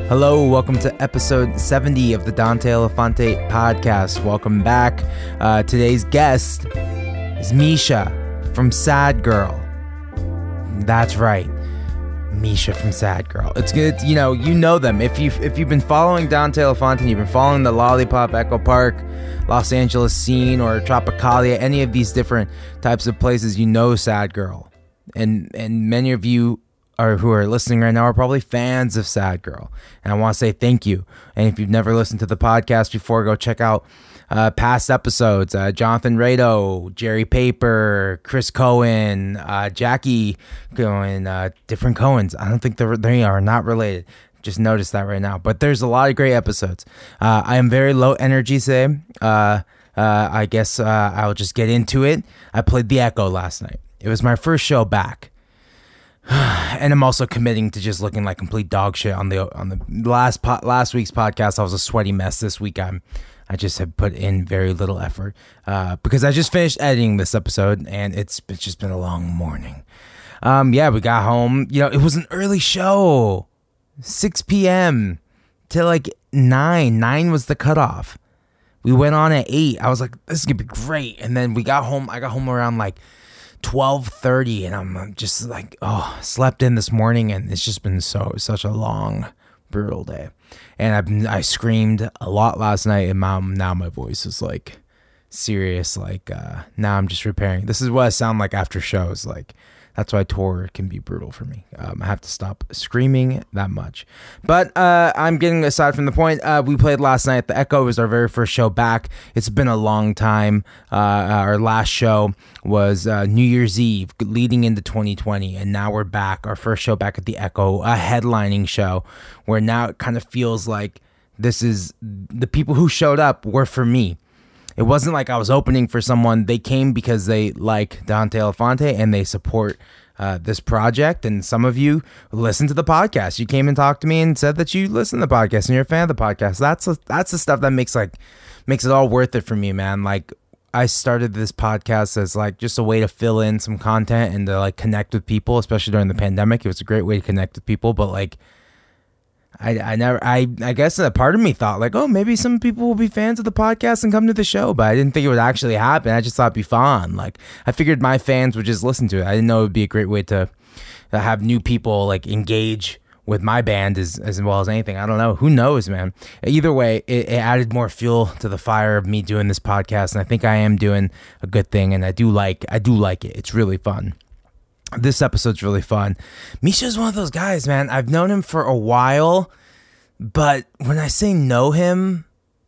Hello, welcome to episode 70 of the Dante Elefante podcast. Welcome back. Today's guest is Misha from Sad Girl. That's right, Misha from Sad Girl. It's good, you know them. If you've been following Dante Elefante, you've been following the Lollipop Echo Park, Los Angeles scene, or Tropicalia, any of these different types of places, you know Sad Girl. And many of you who are listening right now are probably fans of Sad Girl. And I want to say thank you. And if you've never listened to the podcast before, go check out past episodes. Jonathan Rado, Jerry Paper, Chris Cohen, Jackie Cohen, different Cohens. I don't think they are not related. Just noticed that right now. But there's a lot of great episodes. I am very low energy today. I guess I'll just get into it. I played the Echo last night. It was my first show back. And I'm also committing to just looking like complete dog shit on the last week's podcast. I was a sweaty mess. This week I just have put in very little effort because I just finished editing this episode and it's just been a long morning. We got home. It was an early show, 6 p.m. till like 9. 9 was the cutoff. We went on at 8. I was like, this is gonna be great. And then we got home. I got home around like 12:30, and I'm just like, slept in this morning, and it's just been such a long, brutal day. And I screamed a lot last night, and now my voice is like serious. Like now I'm just repairing. This is what I sound like after shows. Like that's why tour can be brutal for me. I have to stop screaming that much. But I'm getting aside from the point. We played last night at the Echo. It was our very first show back. It's been a long time. Our last show was New Year's Eve leading into 2020. And now we're back. Our first show back at the Echo, a headlining show where now it kind of feels like this is the people who showed up were for me. It wasn't like I was opening for someone. They came because they like Dante Elefante and they support this project. And some of you listen to the podcast. You came and talked to me and said that you listen to the podcast and you're a fan of the podcast. That's the stuff that makes it all worth it for me, man. Like I started this podcast as like just a way to fill in some content and to like connect with people, especially during the pandemic. It was a great way to connect with people, but like I guess a part of me thought like, maybe some people will be fans of the podcast and come to the show, but I didn't think it would actually happen. I just thought it'd be fun. Like I figured my fans would just listen to it. I didn't know it would be a great way to have new people like engage with my band as well as anything. I don't know. Who knows, man? Either way, it added more fuel to the fire of me doing this podcast, and I think I am doing a good thing, and I do like it. It's really fun. This episode's really fun. Misha's one of those guys, man. I've known him for a while, but when I say know him,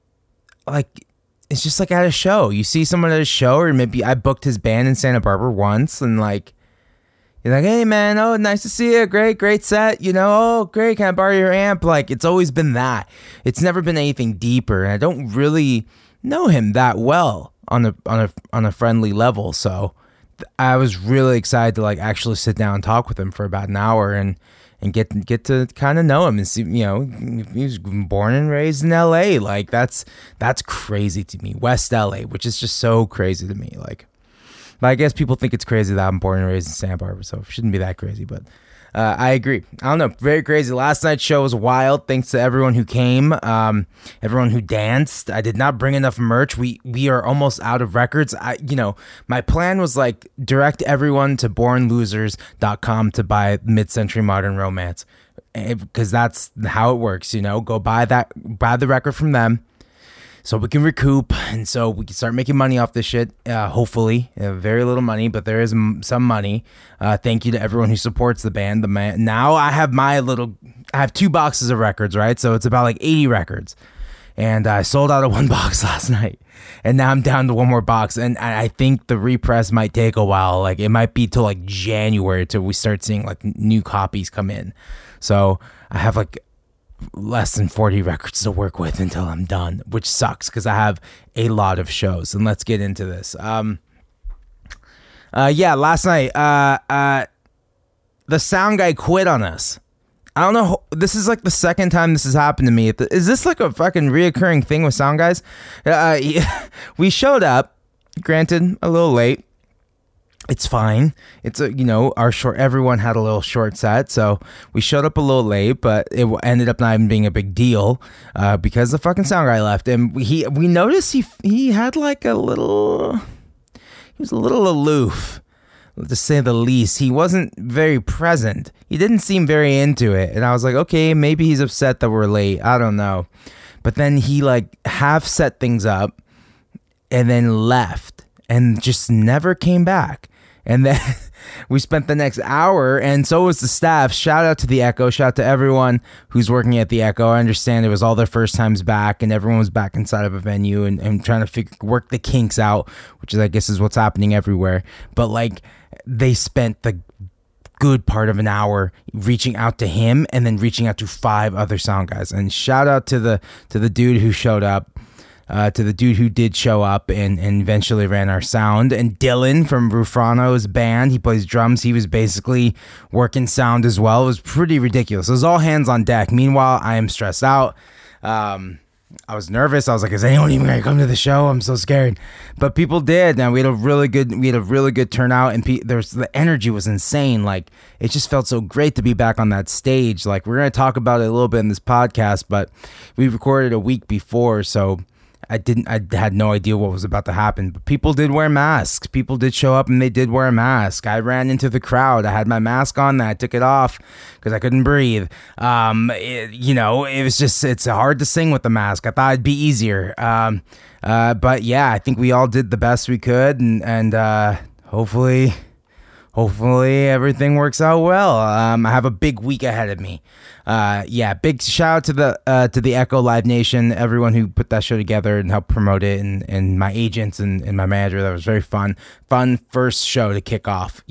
like, it's just like at a show. You see someone at a show, or maybe I booked his band in Santa Barbara once, and like, you're like, hey, man, nice to see you. Great set. Great, can I borrow your amp? Like, it's always been that. It's never been anything deeper, and I don't really know him that well on a friendly level, so I was really excited to like actually sit down and talk with him for about an hour and get to kind of know him and see, he was born and raised in LA. Like that's crazy to me. West LA, which is just so crazy to me. Like, but I guess people think it's crazy that I'm born and raised in Santa Barbara, so it shouldn't be that crazy, but I agree. I don't know. Very crazy. Last night's show was wild. Thanks to everyone who came, everyone who danced. I did not bring enough merch. We are almost out of records. My plan was like direct everyone to bornlosers.com to buy Mid-Century Modern Romance, because that's how it works. Go buy the record from them, so we can recoup, and so we can start making money off this shit, hopefully. Very little money, but there is some money. Thank you to everyone who supports the band. Now I have 2 boxes of records, right? So it's about like 80 records. And I sold out of 1 box last night. And now I'm down to 1 more box. And I think the repress might take a while. Like it might be till like January till we start seeing like new copies come in. So I have like less than 40 records to work with until I'm done, which sucks because I have a lot of shows. And let's get into this. Last night the sound guy quit on us. I don't know, this is like the second time this has happened to me. Is this like a fucking reoccurring thing with sound guys? We showed up, granted a little late, It's fine. It's our short. Everyone had a little short set, so we showed up a little late, but it ended up not even being a big deal because the fucking sound guy left, and we noticed he had like a little. He was a little aloof, to say the least. He wasn't very present. He didn't seem very into it, and I was like, okay, maybe he's upset that we're late. I don't know, but then he like half set things up, and then left, and just never came back. And then we spent the next hour, and so was the staff. Shout out to the Echo. Shout out to everyone who's working at the Echo. I understand it was all their first times back, and everyone was back inside of a venue and trying to work the kinks out, which is, I guess, is what's happening everywhere. But like, they spent the good part of an hour reaching out to him, and then reaching out to 5 other sound guys. And shout out to the dude who showed up. To the dude who did show up and eventually ran our sound, and Dylan from Rufrano's band. He plays drums. He was basically working sound as well. It was pretty ridiculous. It was all hands on deck. Meanwhile, I am stressed out. I was nervous. I was like, is anyone even gonna come to the show? I'm so scared. But people did, and we had a really good turnout, and the energy was insane. Like, it just felt so great to be back on that stage. Like, we're gonna talk about it a little bit in this podcast, but we recorded a week before, so I had no idea what was about to happen, but people did wear masks. People did show up, and they did wear a mask. I ran into the crowd. I had my mask on, then I took it off because I couldn't breathe. It was just, it's hard to sing with the mask. I thought it'd be easier. But yeah, I think we all did the best we could, and hopefully everything works out well. I have a big week ahead of me. Big shout out to the Echo Live Nation, everyone who put that show together and helped promote it, and my agents and my manager. That was very fun first show to kick off.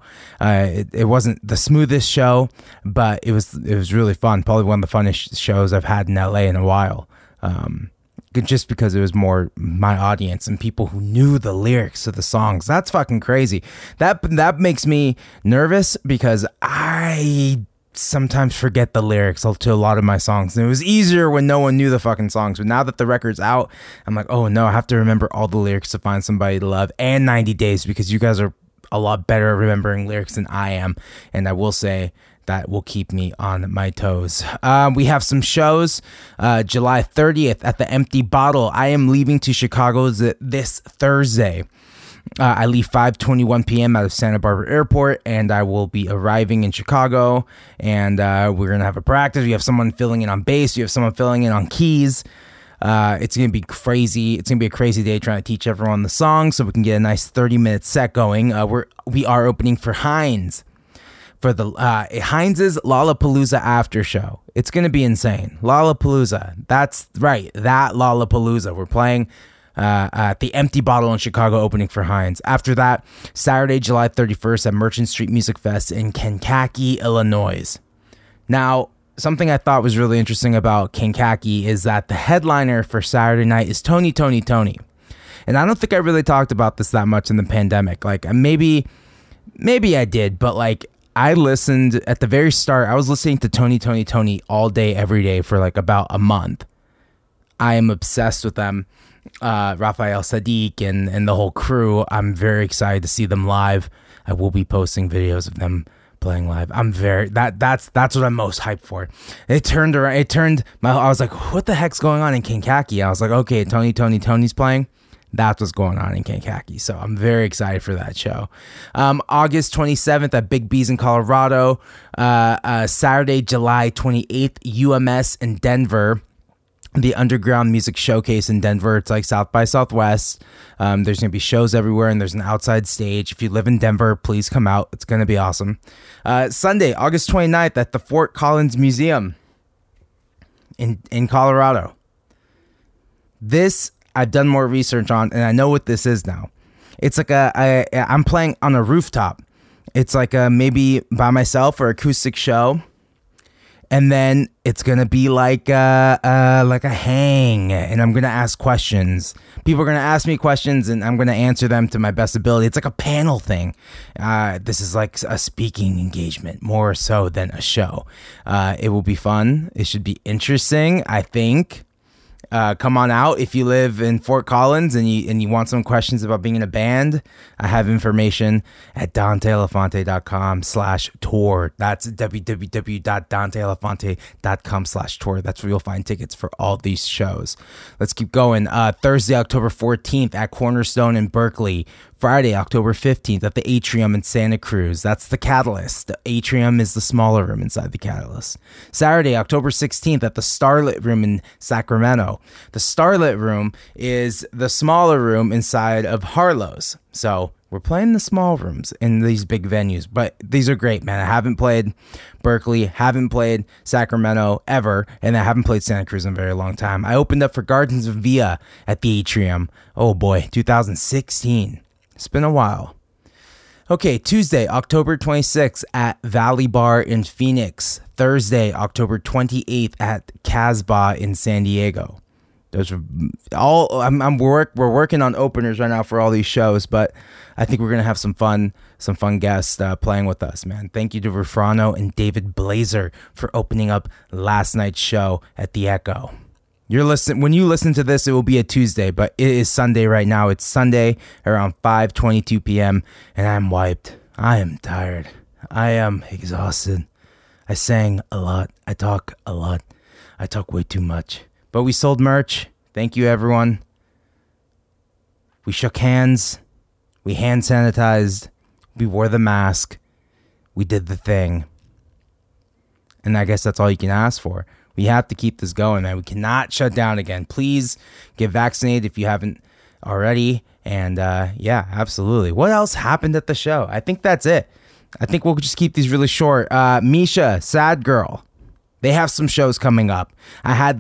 It wasn't the smoothest show, but it was really fun. Probably one of the funnest shows I've had in LA in a while. Just because it was more my audience and people who knew the lyrics of the songs. That's fucking crazy. That makes me nervous because I sometimes forget the lyrics to a lot of my songs. And it was easier when no one knew the fucking songs. But now that the record's out, I'm like, oh no, I have to remember all the lyrics to Find Somebody to Love and 90 Days, because you guys are a lot better at remembering lyrics than I am. And I will say, that will keep me on my toes. We have some shows. July 30th at the Empty Bottle. I am leaving to Chicago this Thursday. I leave 5:21 p.m. out of Santa Barbara Airport, and I will be arriving in Chicago. And we're going to have a practice. We have someone filling in on bass. We have someone filling in on keys. It's going to be crazy. It's going to be a crazy day trying to teach everyone the song so we can get a nice 30-minute set going. We are opening for Heinz. For the Heinz's Lollapalooza after show. It's going to be insane. Lollapalooza. That's right. That Lollapalooza. We're playing at the Empty Bottle in Chicago, opening for Heinz. After that, Saturday, July 31st at Merchant Street Music Fest in Kankakee, Illinois. Now, something I thought was really interesting about Kankakee is that the headliner for Saturday night is Tony. And I don't think I really talked about this that much in the pandemic. Like, maybe I did, but like, I listened at the very start. I was listening to Tony all day, every day for like about a month. I am obsessed with them. Raphael Sadiq and the whole crew. I'm very excited to see them live. I will be posting videos of them playing live. That's what I'm most hyped for. I was like, what the heck's going on in Kankakee? I was like, okay, Tony's playing. That's what's going on in Kankakee. So I'm very excited for that show. August 27th at Big B's in Colorado. Saturday, July 28th, UMS in Denver. The Underground Music Showcase in Denver. It's like South by Southwest. There's going to be shows everywhere, and there's an outside stage. If you live in Denver, please come out. It's going to be awesome. Sunday, August 29th at the Fort Collins Museum in Colorado. This I've done more research on, and I know what this is now. It's like I'm playing on a rooftop. It's like a maybe by myself or acoustic show. And then it's going to be like a hang, and I'm going to ask questions. People are going to ask me questions, and I'm going to answer them to my best ability. It's like a panel thing. This is like a speaking engagement, more so than a show. It will be fun. It should be interesting, I think. come on out. If you live in Fort Collins and you want some questions about being in a band, I have information at danteelefante.com/tour. That's www.danteelefante.com/tour. That's where you'll find tickets for all these shows. Let's keep going. Thursday, October 14th at Cornerstone in Berkeley. Friday, October 15th at the Atrium in Santa Cruz. That's the Catalyst. The Atrium is the smaller room inside the Catalyst. Saturday, October 16th at the Starlit Room in Sacramento. The Starlit Room is the smaller room inside of Harlow's. So we're playing the small rooms in these big venues, but these are great, man. I haven't played Berkeley, haven't played Sacramento ever, and I haven't played Santa Cruz in a very long time. I opened up for Gardens of Via at the Atrium. Oh boy, 2016. It's been a while. Okay, Tuesday, October 26th at Valley Bar in Phoenix. Thursday, October 28th at Casbah in San Diego. Those are all. We're working on openers right now for all these shows, but I think we're gonna have some fun guests playing with us, man. Thank you to Rufrano and David Blazer for opening up last night's show at the Echo. When you listen to this, it will be a Tuesday, but it is Sunday right now. It's Sunday around 5:22 p.m. and I'm wiped. I am tired. I am exhausted. I sang a lot. I talk a lot. I talk way too much. But we sold merch. Thank you, everyone. We shook hands. We hand sanitized. We wore the mask. We did the thing. And I guess that's all you can ask for. We have to keep this going, man. We cannot shut down again. Please get vaccinated if you haven't already. And yeah, absolutely. What else happened at the show? I think that's it. I think we'll just keep these really short. Misha, Sad Girl. They have some shows coming up. I had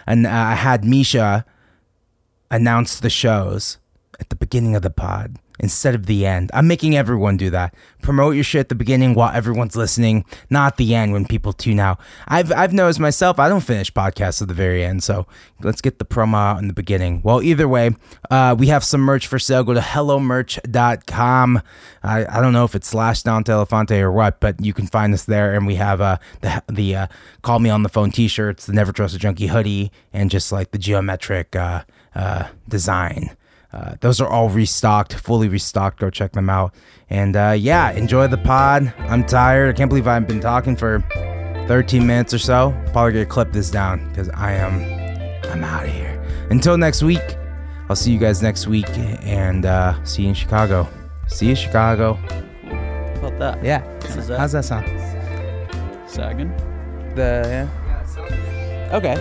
Misha announce the shows at the beginning of the pod instead of the end. I'm making everyone do that. Promote your shit at the beginning while everyone's listening, not the end when people tune out. I've noticed myself, I don't finish podcasts at the very end, so let's get the promo out in the beginning. Well, either way, we have some merch for sale. Go to hellomerch.com. I don't know if it's /Dante Elefante or what, but you can find us there, and we have the Call Me on the Phone t-shirts, the Never Trust a Junkie hoodie, and just like the geometric design. Those are all restocked, fully restocked. Go check them out. And yeah, enjoy the pod. I'm tired. I can't believe I've been talking for 13 minutes or so. Probably gonna clip this down because I'm out of here. Until next week, I'll see you guys next week and see you in Chicago. See you, Chicago. How about that? Yeah. How's that sound? Sagging? Yeah. Okay.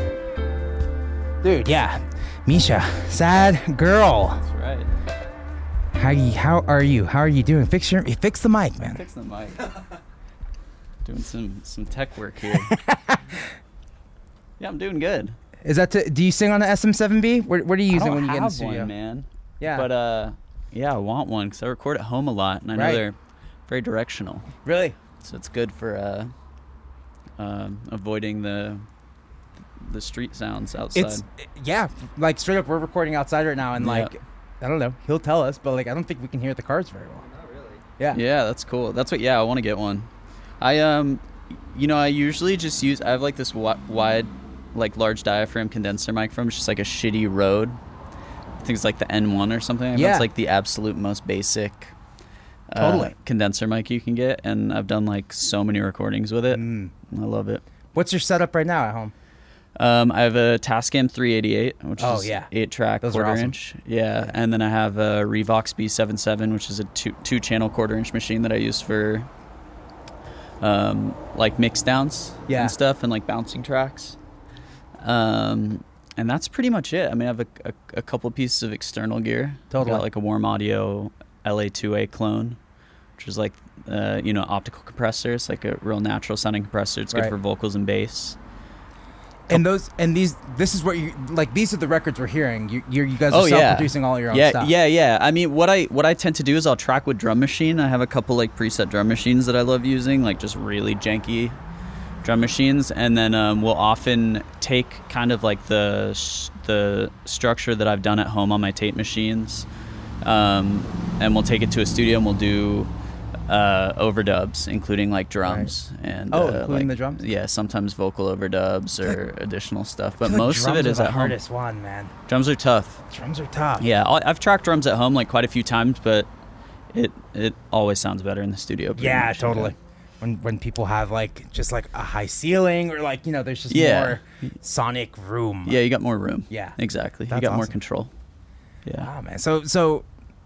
Dude, yeah. Misha, Sad Girl. That's right. How are you? How are you doing? Fix the mic, man. Fix the mic. Doing some tech work here. Yeah, I'm doing good. Is that do you sing on the SM7B? What are you using when you get in the studio? I don't have one, man. Yeah. But yeah, I want one because I record at home a lot, and I know they're very directional. Really? So it's good for avoiding the street sounds outside. Like straight up, we're recording outside right now, and like, I don't know, he'll tell us, but like, I don't think we can hear the cars very well. Not really. Yeah. Yeah, that's cool. That's what. Yeah, I want to get one. I usually just use. I have like this wide, like large diaphragm condenser mic from. It's just like a shitty Rode. I think it's like the N1 or something. Yeah. That's like the absolute most basic. Totally. Condenser mic you can get, and I've done like so many recordings with it. I love it. What's your setup right now at home? I have a Tascam 388, which is 8-track quarter-inch. Awesome. Yeah, and then I have a Revox B77, which is a two-channel quarter-inch machine that I use for like mix downs and stuff, and like bouncing tracks. And that's pretty much it. I mean, I have a couple pieces of external gear. Totally. Got like a Warm Audio LA2A clone, which is like optical compressor. It's like a real natural sounding compressor. It's good for vocals and bass. And this is what you like. These are the records we're hearing. You guys are self-producing all your own stuff. Yeah. I mean, what I tend to do is I'll track with Drum Machine. I have a couple like preset drum machines that I love using, like just really janky drum machines, and then we'll often take kind of like the structure that I've done at home on my tape machines, and we'll take it to a studio and we'll do overdubs, including like drums and including like, the drums. Yeah, sometimes vocal overdubs or additional stuff, but I feel like most of it drums is are at the home. hardest one, man. Drums are tough. Drums are tough. Yeah, I've tracked drums at home like quite a few times, but it always sounds better in the studio. Yeah, much. totally. When people have like just like a high ceiling or like there's just more sonic room. Yeah, you got more room. Yeah, exactly. That's you got more awesome. control. Yeah. Wow, man. So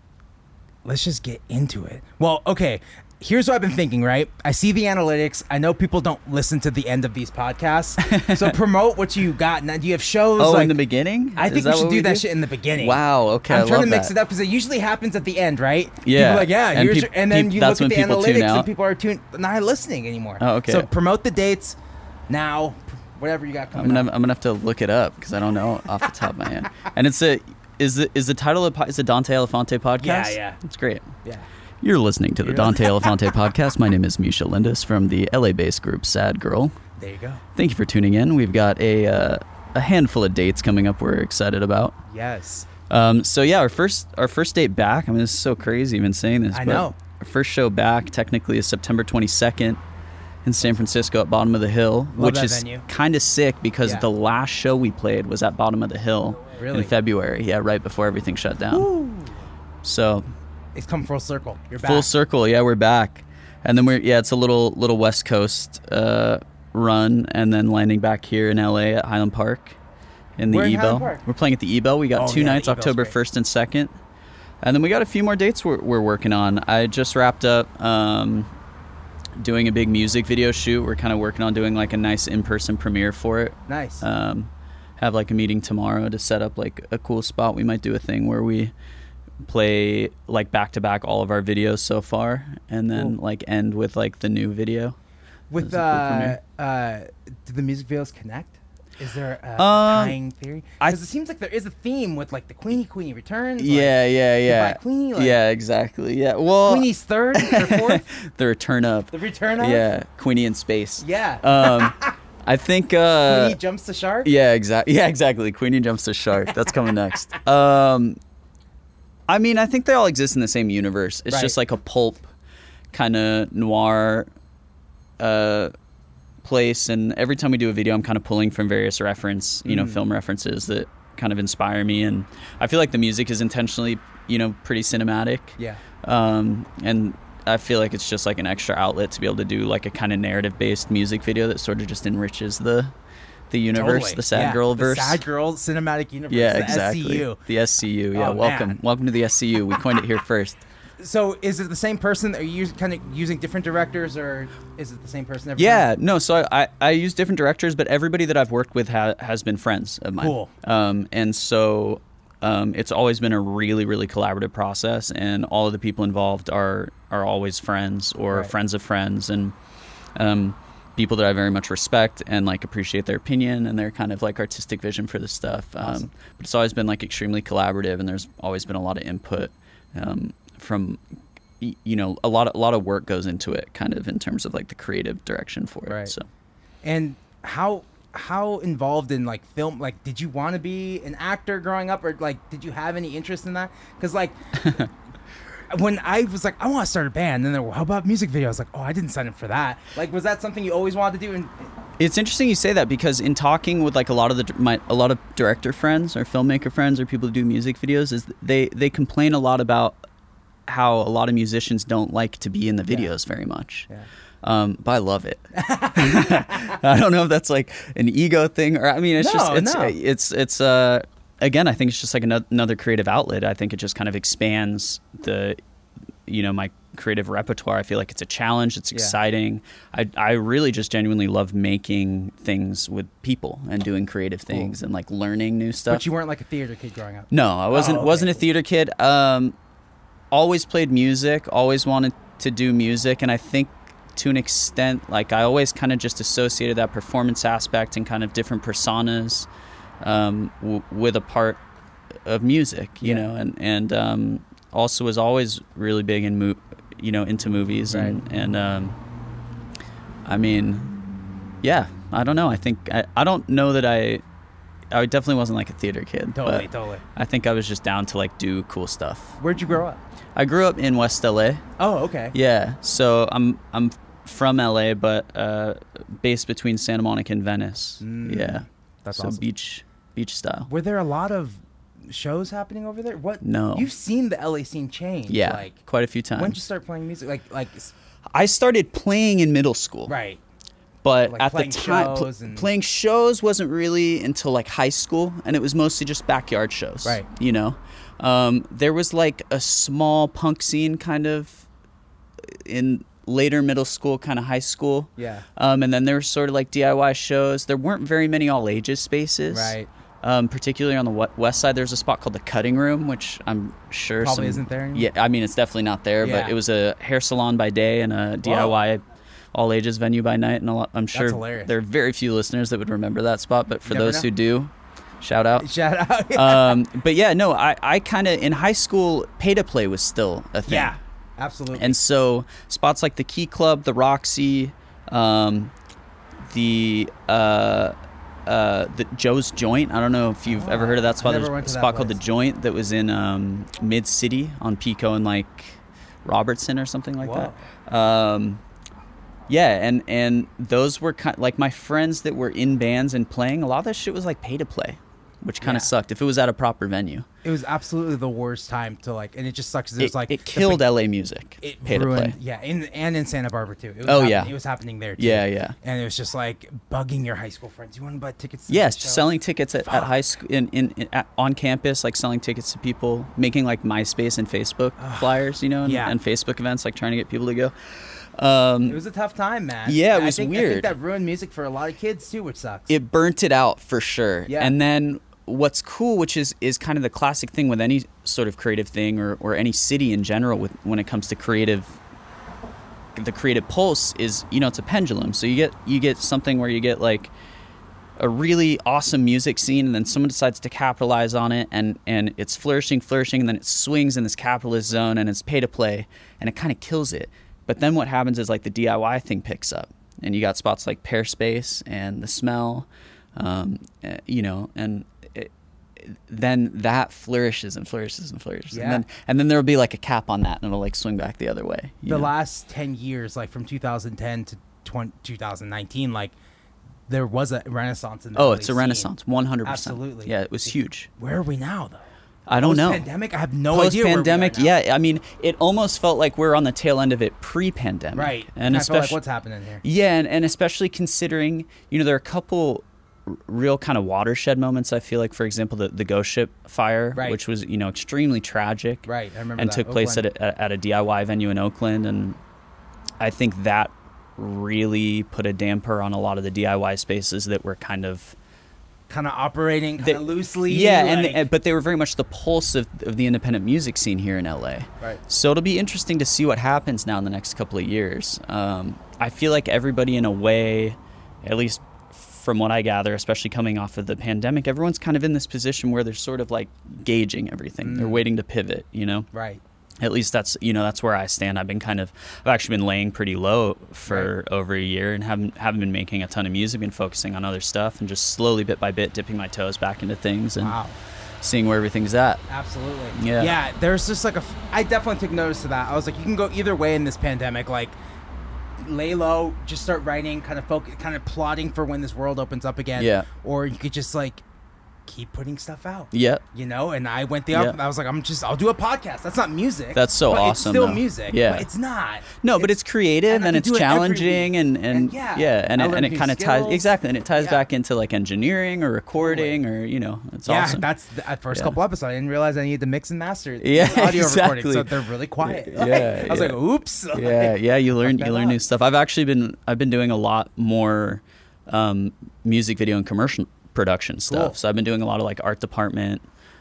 let's just get into it. Well, okay. Here's what I've been thinking, right? I see the analytics. I know people don't listen to the end of these podcasts. So promote what you got. Now, do you have shows? Oh, like, in the beginning? I think Is we that should what do we that shit in the beginning. Wow, okay. I'm trying to love mix that. it up because it usually happens at the end, right? Yeah. People are like, yeah, And here's peop- and then peop- you that's look at when the people tune analytics out? and people are not listening anymore. Oh, okay. So promote the dates now, whatever you got coming I'm up. gonna have to look it up because I don't know off the top of my head. And is the title of it's a Dante Elefante podcast? Yeah. It's great. Yeah. You're listening to the Dante Elefante podcast. My name is Misha Lindis from the LA-based group Sad Girl. There you go. Thank you for tuning in. We've got a handful of dates coming up we're excited about. Yes. So yeah, our first date back. I mean, this is so crazy even saying this. I but know. Our first show back technically is September 22nd in San Francisco at Bottom of the Hill, which that is venue. kind of sick because the last show we played was at Bottom of the Hill Really? in February. Yeah, right before everything shut down. Woo. So It's come full circle. You're back. full circle. Yeah, we're back. And then it's a little West Coast run, and then landing back here in LA at Highland Park in the Where in E-Bell. Highland Park? We're playing at the E-Bell. We got 2 yeah, the nights, E-Bell's October great. 1st and 2nd. And then we got a few more dates we're working on. I just wrapped up doing a big music video shoot. We're kind of working on doing like a nice in-person premiere for it. Nice. Have like a meeting tomorrow to set up like a cool spot. We might do a thing where we play like back-to-back all of our videos so far, and then like end with like the new video. With That's a cool do the music videos connect? Is there a tying theory? I- Because it seems like there is a theme with like the Queenie Returns. Yeah, yeah. Goodbye, Queenie, like- yeah, exactly. Yeah. Well, Queenie's third or fourth. the return of. The return of. Yeah, Queenie in space. Yeah. I think. Queenie jumps the shark. Yeah, exactly. Yeah, exactly. Queenie jumps the shark. That's coming next. I mean, I think they all exist in the same universe. It's just Right. like a pulp kind of noir place, and every time we do a video, I'm kind of pulling from various film references that kind of inspire me, and I feel like the music is intentionally, pretty cinematic. Yeah. And I feel like it's just like an extra outlet to be able to do like a kind of narrative-based music video that sort of just enriches the universe, Totally. the Sad Yeah, Girl verse. The Sad Girl cinematic universe. Yeah, the exactly. SCU. The SCU. Yeah, Oh, welcome. man. Welcome to the SCU. We coined it here first. So is it the same person? Are you kind of using different directors, or is it the same person every Yeah, time? no. So I use different directors, but everybody that I've worked with has been friends of mine. Cool. And so it's always been a really, really collaborative process, and all of the people involved are always friends or Right. friends of friends, and people that I very much respect and like appreciate their opinion and their kind of like artistic vision for this stuff. Awesome. But it's always been like extremely collaborative, and there's always been a lot of input from a lot of work goes into it, kind of in terms of like the creative direction for it. Right. So And how involved in like film? Like, did you want to be an actor growing up, or like did you have any interest in that? Because like. When I was like, I want to start a band, then they're, well, how about music videos? Like, oh, I didn't sign up for that. Like, was that something you always wanted to do? And it's interesting you say that, because in talking with like a lot of director friends or filmmaker friends or people who do music videos, is they complain a lot about how a lot of musicians don't like to be in the videos very much. Yeah. But I love it. I don't know if that's like an ego thing, or I mean, it's again, I think it's just like another creative outlet. I think it just kind of expands my creative repertoire. I feel like it's a challenge. It's exciting. I really just genuinely love making things with people and doing creative things and like learning new stuff. But you weren't like a theater kid growing up. No, I wasn't a theater kid. Always played music, always wanted to do music, and I think to an extent, like I always kind of just associated that performance aspect and kind of different personas with a part of music, you know, and also was always really big in into movies, and I mean, yeah, I don't know. I think I don't know that I definitely wasn't like a theater kid. Totally, but totally. I think I was just down to like do cool stuff. Where'd you grow up? I grew up in West LA. Oh, okay. Yeah, so I'm from LA, but based between Santa Monica and Venice. Yeah, that's so awesome. beach style. Were there a lot of shows happening over there? What? No. You've seen the LA scene change. Yeah, like quite a few times. when did you start playing music? Like I started playing in middle school. right. But Like at the playing time, shows and- playing shows wasn't really until like high school, and it was mostly just backyard shows. Right. You know, there was like a small punk scene kind of in later middle school, kind of high school. Yeah. And then there were sort of like DIY shows. There weren't very many all ages spaces. Right. Particularly on the west side, there's a spot called the Cutting Room, which I'm sure Probably isn't there anymore? Yeah, I mean it's definitely not there, Yeah. but it was a hair salon by day and a DIY all ages venue by night, and I'm sure hilarious. there are very few listeners that would remember that spot, but for Never those know. who do, shout out. Shout out. But yeah, no, I kind of in high school, pay to play was still a thing. Yeah. Absolutely. And so spots like the Key Club, the Roxy, the Joe's Joint. I don't know if you've ever heard of that spot. never There's went a to that spot called the place. Joint that was in Mid City on Pico and like Robertson or something like that. Yeah, and those were kind like my friends that were in bands and playing. A lot of that shit was like pay to play, which kind of Yeah. sucked if it was at a proper venue. it was absolutely the worst time to like, and it just sucks. 'Cause it was like It killed LA music. It pay ruined, to play. yeah, and in Santa Barbara too. It was Oh, happening, yeah. it was happening there too. Yeah, yeah. And it was just like bugging your high school friends. You want to buy tickets? To Yes, the show? selling tickets at high school on campus, like selling tickets to people, making like MySpace and Facebook flyers, you know, and, Yeah. and Facebook events, like trying to get people to go. It was a tough time, man. Yeah, it I was think weird. that ruined music for a lot of kids too, which sucks. It burnt it out for sure. Yeah. And then what's cool, which is kind of the classic thing with any sort of creative thing or any city in general when it comes to the creative pulse is, you know, it's a pendulum. So you get something where you get like a really awesome music scene, and then someone decides to capitalize on it, and it's flourishing, and then it swings in this capitalist zone, and it's pay to play, and it kind of kills it. But then what happens is like the DIY thing picks up, and you got spots like Pear Space and The Smell, you know, and then that flourishes and flourishes and flourishes. Yeah. And then there'll be like a cap on that, and it'll like swing back the other way. you The know? last 10 years, like from 2010 to 2019, like there was a renaissance in the Oh, LA it's a scene. renaissance, 100%. Absolutely. Yeah, it was huge. Where are we now, though? I don't know. Post-pandemic, I have no idea. Where Post-pandemic, we are now. yeah. I mean, it almost felt like we're on the tail end of it pre-pandemic. Right. And I feel like especially, what's happening here? yeah, and especially considering, you know, there are a couple real kind of watershed moments. I feel like, for example, the Ghost Ship fire, Right. which was, you know, extremely tragic. Right, I remember and that. took place Oakland. at a DIY venue in Oakland, and I think that really put a damper on a lot of the DIY spaces that were kind of operating kind of loosely. yeah, like- but they were very much the pulse of the independent music scene here in LA. Right. So it'll be interesting to see what happens now in the next couple of years. I feel like everybody, in a way, at least from what I gather, especially coming off of the pandemic, everyone's kind of in this position where they're sort of like gauging everything. They're waiting to pivot, you know? Right. At least that's where I stand. I've actually been laying pretty low for over a year and haven't been making a ton of music, been focusing on other stuff and just slowly, bit by bit, dipping my toes back into things and Wow. seeing where everything's at. Absolutely. Yeah. Yeah, there's just like I definitely took notice of that. I was like, you can go either way in this pandemic. Like, lay low, just start writing, kind of plotting for when this world opens up again. Yeah. Or you could just like keep putting stuff out. Yeah. You know, and I went the opposite. Yeah. I was like, I'll do a podcast. That's not music. That's so but awesome, It's still though. music. Yeah. But it's not. No, but it's creative and I and can it's do it every challenging week. and And yeah, and I it, learn and it new kind of ties skills. exactly, and it ties Yeah. back into like engineering or recording or, you know, it's Yeah, awesome. that's the first Yeah. couple episodes. I didn't realize I needed to mix and master Yeah, the audio exactly. recording, so they're really quiet. Yeah, I was like, yeah. oops. Yeah, you learn that new up. stuff. I've been doing a lot more music video and commercial production stuff. Cool. So I've been doing a lot of like art department,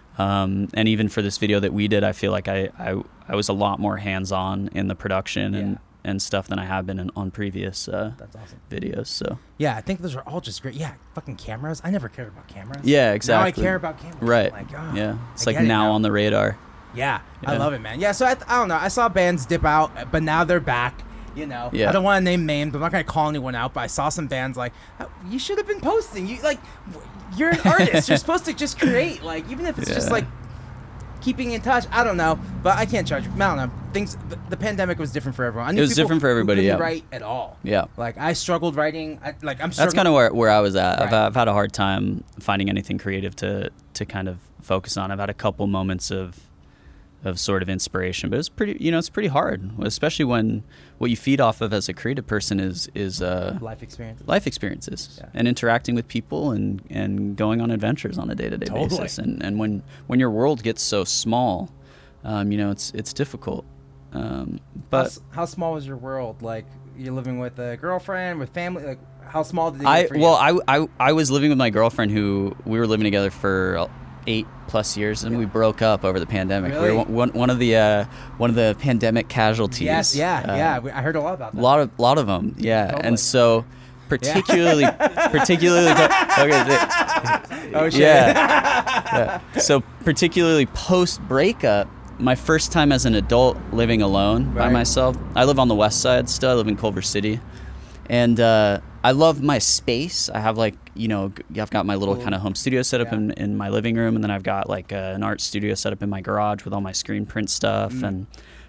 and even for this video that we did, I feel like I was a lot more hands-on in the production and stuff than I have been on previous That's awesome. videos. So Yeah, I think those are all just great. Yeah, fucking cameras. I never cared about cameras. yeah, exactly. Now I care about cameras. Right. I'm like, oh, yeah, it's I like get it now on the radar. Yeah, I Yeah. love it, man. Yeah, so I don't know. I saw bands dip out, but now they're back. You know, Yeah. I don't want to name names. I'm not gonna call anyone out, but I saw some bands like, you should have been posting. You're an artist. You're supposed to just create. Like, even if it's just like keeping in touch. I don't know, but I can't judge. I don't know. The pandemic was different for everyone. I knew It was people different for everybody. Who couldn't yeah. write at all. Yeah. Like, I struggled writing. I'm struggling. That's kind of where I was at. Right. I've had a hard time finding anything creative to kind of focus on. I've had a couple moments of sort of inspiration, but it's pretty hard, especially when what you feed off of as a creative person is life experiences. Life experiences and interacting with people and going on adventures on a day-to-day basis. And when your world gets so small, it's difficult. But how small was your world? Like, you're living with a girlfriend, with family. Like, how small did it get for you? Well, I was living with my girlfriend, who we were living together for 8+ years, and we broke up over the pandemic. Really? We were one of the pandemic casualties. Yes, I heard a lot about that. A lot of them, yeah. Totally. And so, particularly, okay, oh shit. yeah. So particularly post breakup, my first time as an adult living alone by myself. I live on the west side still. I live in Culver City, and I love my space. I have I've got my little kind of home studio set up in my living room, and then I've got like an art studio set up in my garage with all my screen print stuff. And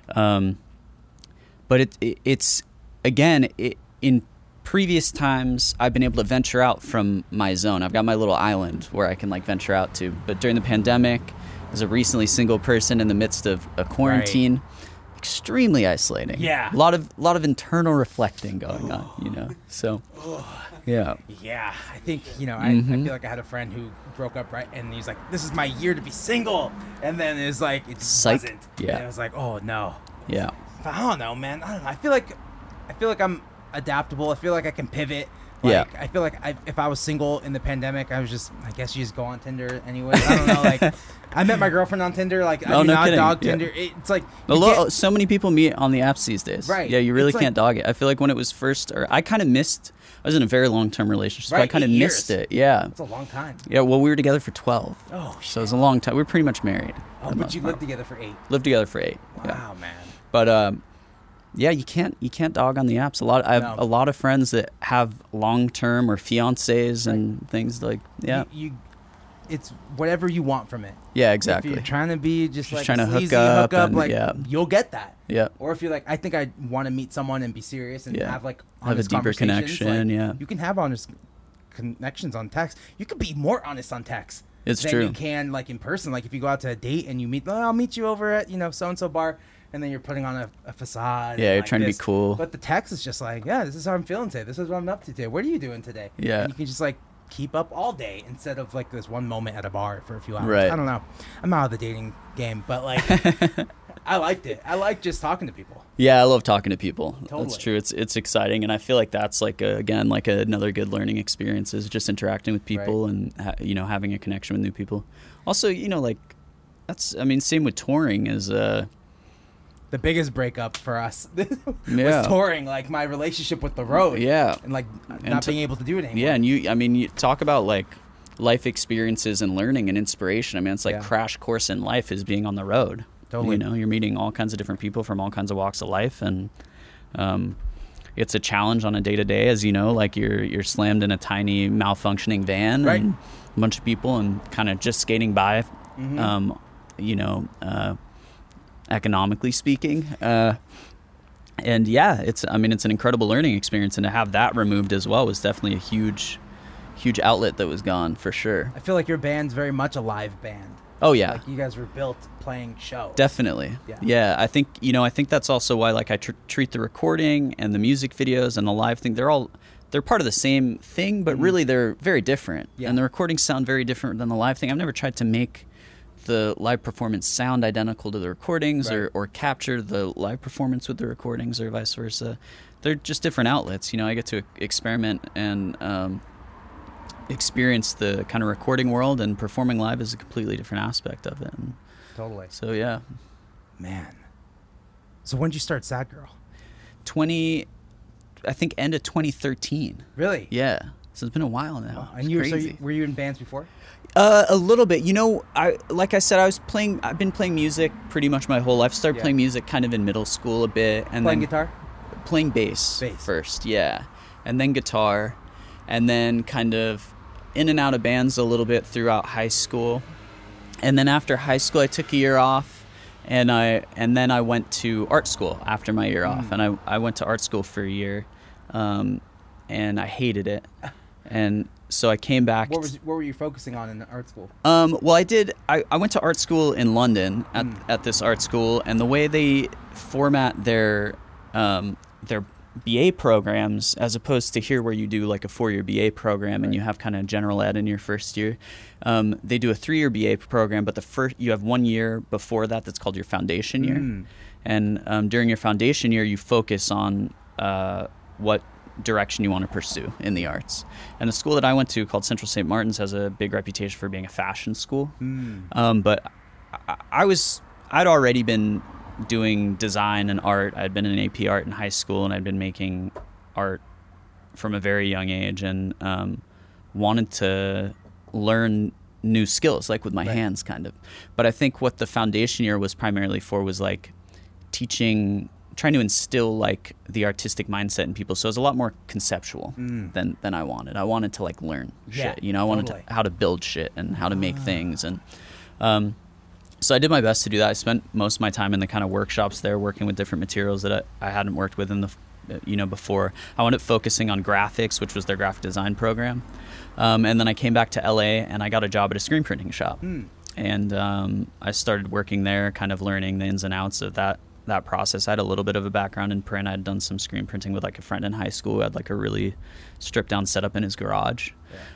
but it's again, in previous times I've been able to venture out from my zone. I've got my little island where I can like venture out to. But during the pandemic, as a recently single person in the midst of a quarantine, extremely isolating. Yeah. A lot of internal reflecting going on, So, yeah. Yeah, I think, I feel like I had a friend who broke up, and he's like, this is my year to be single. And then it's like, it wasn't. Yeah. And it was like, oh, no. Yeah. But I don't know, man. I don't know. I feel like I'm adaptable. I feel like I can pivot. Yeah. I feel like if I was single in the pandemic, I guess you just go on Tinder anyway. I don't know. Like, I met my girlfriend on Tinder. Like, I do not dog Tinder. It's like so many people meet on the apps these days. Right. Yeah, you really can't dog it. I feel like when it was first, I kind of missed. I was in a very long-term relationship, so I kind of missed it. Yeah. It's a long time. Yeah. Well, we were together for 12. Oh, shit. So it was a long time. We were pretty much married. Oh, but you lived together for 8. Lived together for 8. Wow, yeah. man. But yeah, you can't dog on the apps. I have a lot of friends that have long-term or fiancés and things like it's whatever you want from it. Yeah, exactly. If you're trying to be just like trying to sleazy, hook up, like you'll get that. Yeah. Or if you're like, I think I want to meet someone and be serious and have like honest have a deeper connection. Like, you can have honest connections on text. You could be more honest on text. It's than true. You can like in person. Like if you go out to a date and you meet, I'll meet you over at so and so bar. And then you're putting on a facade. Yeah, you're like trying to be cool. But the text is just like, this is how I'm feeling today. This is what I'm up to today. What are you doing today? Yeah. And you can just like keep up all day instead of like this one moment at a bar for a few hours. Right. I don't know. I'm out of the dating game, but like, I liked it. I like just talking to people. Yeah, I love talking to people. Totally. That's true. It's exciting, and I feel like that's like another good learning experience is just interacting with people and having a connection with new people. Also, same with touring is the biggest breakup for us was touring, like my relationship with the road. Yeah. And like not being able to do it anymore. Yeah, and you talk about like life experiences and learning and inspiration. I mean, it's like crash course in life is being on the road. Totally. You're meeting all kinds of different people from all kinds of walks of life, and it's a challenge on a day-to-day, as like you're slammed in a tiny malfunctioning van and a bunch of people and kind of just skating by, economically speaking, and it's an incredible learning experience, and to have that removed as well was definitely a huge outlet that was gone for sure. I feel like your band's very much a live band. Oh yeah, like you guys were built playing shows. Definitely. Yeah. I think that's also why like I treat the recording and the music videos and the live thing. They're part of the same thing, but really they're very different. Yeah. And the recordings sound very different than the live thing. I've never tried to make the live performance sound identical to the recordings or capture the live performance with the recordings or vice versa. They're just different outlets. I get to experiment and experience the kind of recording world, and performing live is a completely different aspect of it. And totally. So yeah. Man. So when did you start Sad Girl? I think end of 2013. Really? Yeah. So it's been a while now. And were you in bands before? A little bit. Like I said, I've been playing music pretty much my whole life. Started playing music kind of in middle school a bit, and playing guitar. playing bass first, yeah, and then guitar, and then kind of in and out of bands a little bit throughout high school. And then after high school, I took a year off, and then I went to art school after my year off, and I went to art school for a year, and I hated it, and so I came back. What were you focusing on in art school? Well, I went to art school in London at this art school, and the way they format their BA programs, as opposed to here where you do like a 4-year BA program and you have kind of general ed in your first year, they do a 3-year BA program, but you have 1 year before that's called your foundation year. And during your foundation year, you focus on what direction you want to pursue in the arts. And the school that I went to, called Central St. Martin's, has a big reputation for being a fashion school. But I'd already been doing design and art. I'd been in AP art in high school, and I'd been making art from a very young age, and wanted to learn new skills, like with my hands, kind of. But I think what the foundation year was primarily for was like trying to instill like the artistic mindset in people. So it was a lot more conceptual than I wanted. I wanted to like learn shit. I wanted how to build shit and how to make things. And so I did my best to do that. I spent most of my time in the kind of workshops there, working with different materials that I hadn't worked with in the before. I wound up focusing on graphics, which was their graphic design program. And then I came back to LA, and I got a job at a screen printing shop. And I started working there, kind of learning the ins and outs of that process. I had a little bit of a background in print. I'd done some screen printing with like a friend in high school who had like a really stripped down setup in his garage.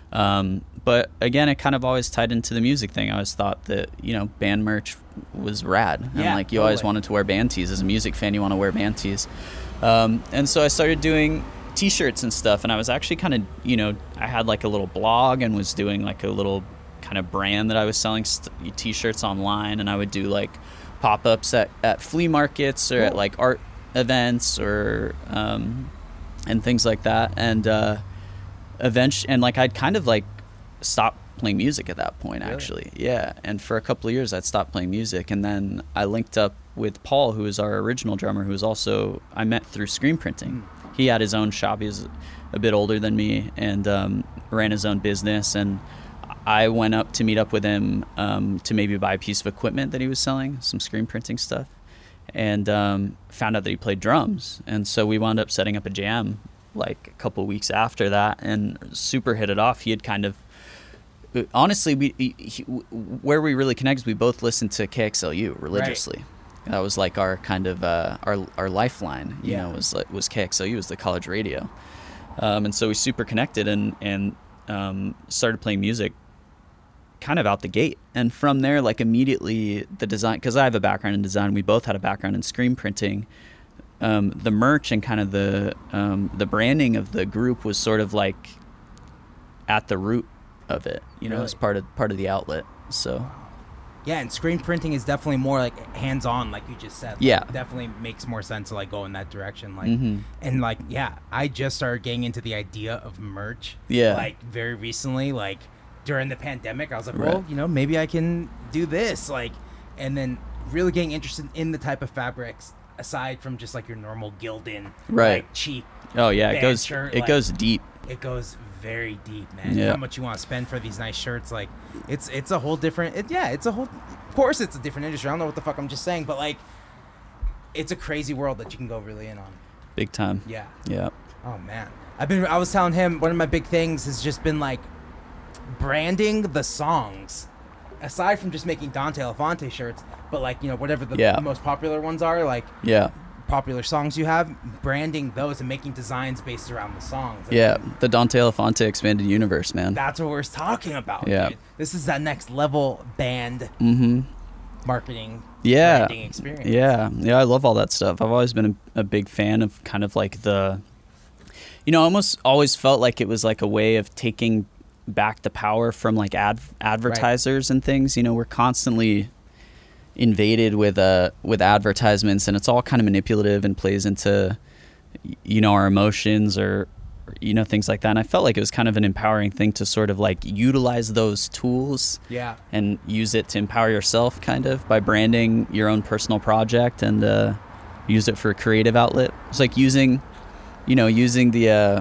But again, it kind of always tied into the music thing. I always thought that, band merch was rad. And like you always wanted to wear band tees. As a music fan, you want to wear band tees. And so I started doing t-shirts and stuff. And I was actually kind of, I had like a little blog and was doing like a little kind of brand that I was selling t-shirts online. And I would do like pop-ups at flea markets or at like art events or and things like that. And eventually, and like I'd kind of like stopped playing music at that point, actually. Yeah. And for a couple of years I'd stopped playing music, and then I linked up with Paul, who is our original drummer, who was also I met through screen printing. He had his own shop. He was a bit older than me, and ran his own business, and I went up to meet up with him to maybe buy a piece of equipment that he was selling, some screen printing stuff, and found out that he played drums. And so we wound up setting up a jam like a couple of weeks after that, and super hit it off. He had kind of, honestly, where we really connected, we both listened to KXLU religiously. Right. That was like our kind of our lifeline, you know, was KXLU, was the college radio. And so we super connected and started playing music kind of out the gate. And from there, like immediately the design, because I have a background in design, we both had a background in screen printing. The merch and kind of the branding of the group was sort of like at the root of it, you know, as part of the outlet. So yeah, and screen printing is definitely more like hands-on, like you just said. Yeah, like, definitely makes more sense to like go in that direction. Like, and like, yeah, I just started getting into the idea of merch. Yeah, like very recently, like during the pandemic, I was like, well, you know, maybe I can do this, like, and then really getting interested in the type of fabrics aside from just like your normal Gildan, like cheap. Oh yeah, it goes deep. It goes very deep, man. Yeah. How much you want to spend for these nice shirts? Like, it's a whole different. It's a whole. Of course, it's a different industry. I don't know what the fuck I'm just saying, but like, it's a crazy world that you can go really in on. Big time. Yeah. Yeah. Oh man, I was telling him one of my big things has just been like branding the songs, aside from just making Dante Elefante shirts, but like, you know, whatever the most popular ones are, like popular songs you have, branding those and making designs based around the songs. The Dante Elefante expanded universe, man. That's what we're talking about. Dude. This is that next level band marketing branding experience. I love all that stuff. I've always been a big fan of kind of like the, you know, almost always felt like it was like a way of taking back the power from like advertisers and things. You know, we're constantly invaded with advertisements, and it's all kind of manipulative and plays into, you know, our emotions or you know, things like that. And I felt like it was kind of an empowering thing to sort of like utilize those tools and use it to empower yourself kind of by branding your own personal project. And used it for a creative outlet. It's like using the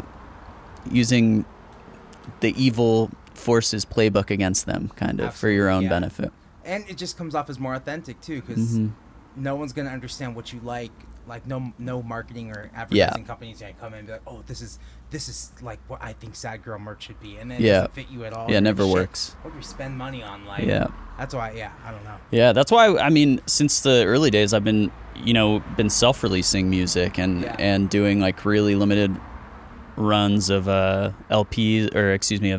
evil forces playbook against them, kind of. Absolutely, for your own benefit. And it just comes off as more authentic too, because no one's gonna understand what you like. Like no marketing or advertising companies can come in and be like, oh, this is like what I think Sad Girl merch should be, and then it doesn't fit you at all. Yeah, it never works. What do you spend money on? Like, that's why. Yeah, I don't know. Yeah, that's why. I mean, since the early days, I've been self-releasing music and doing like really limited runs of LPs, or excuse me, of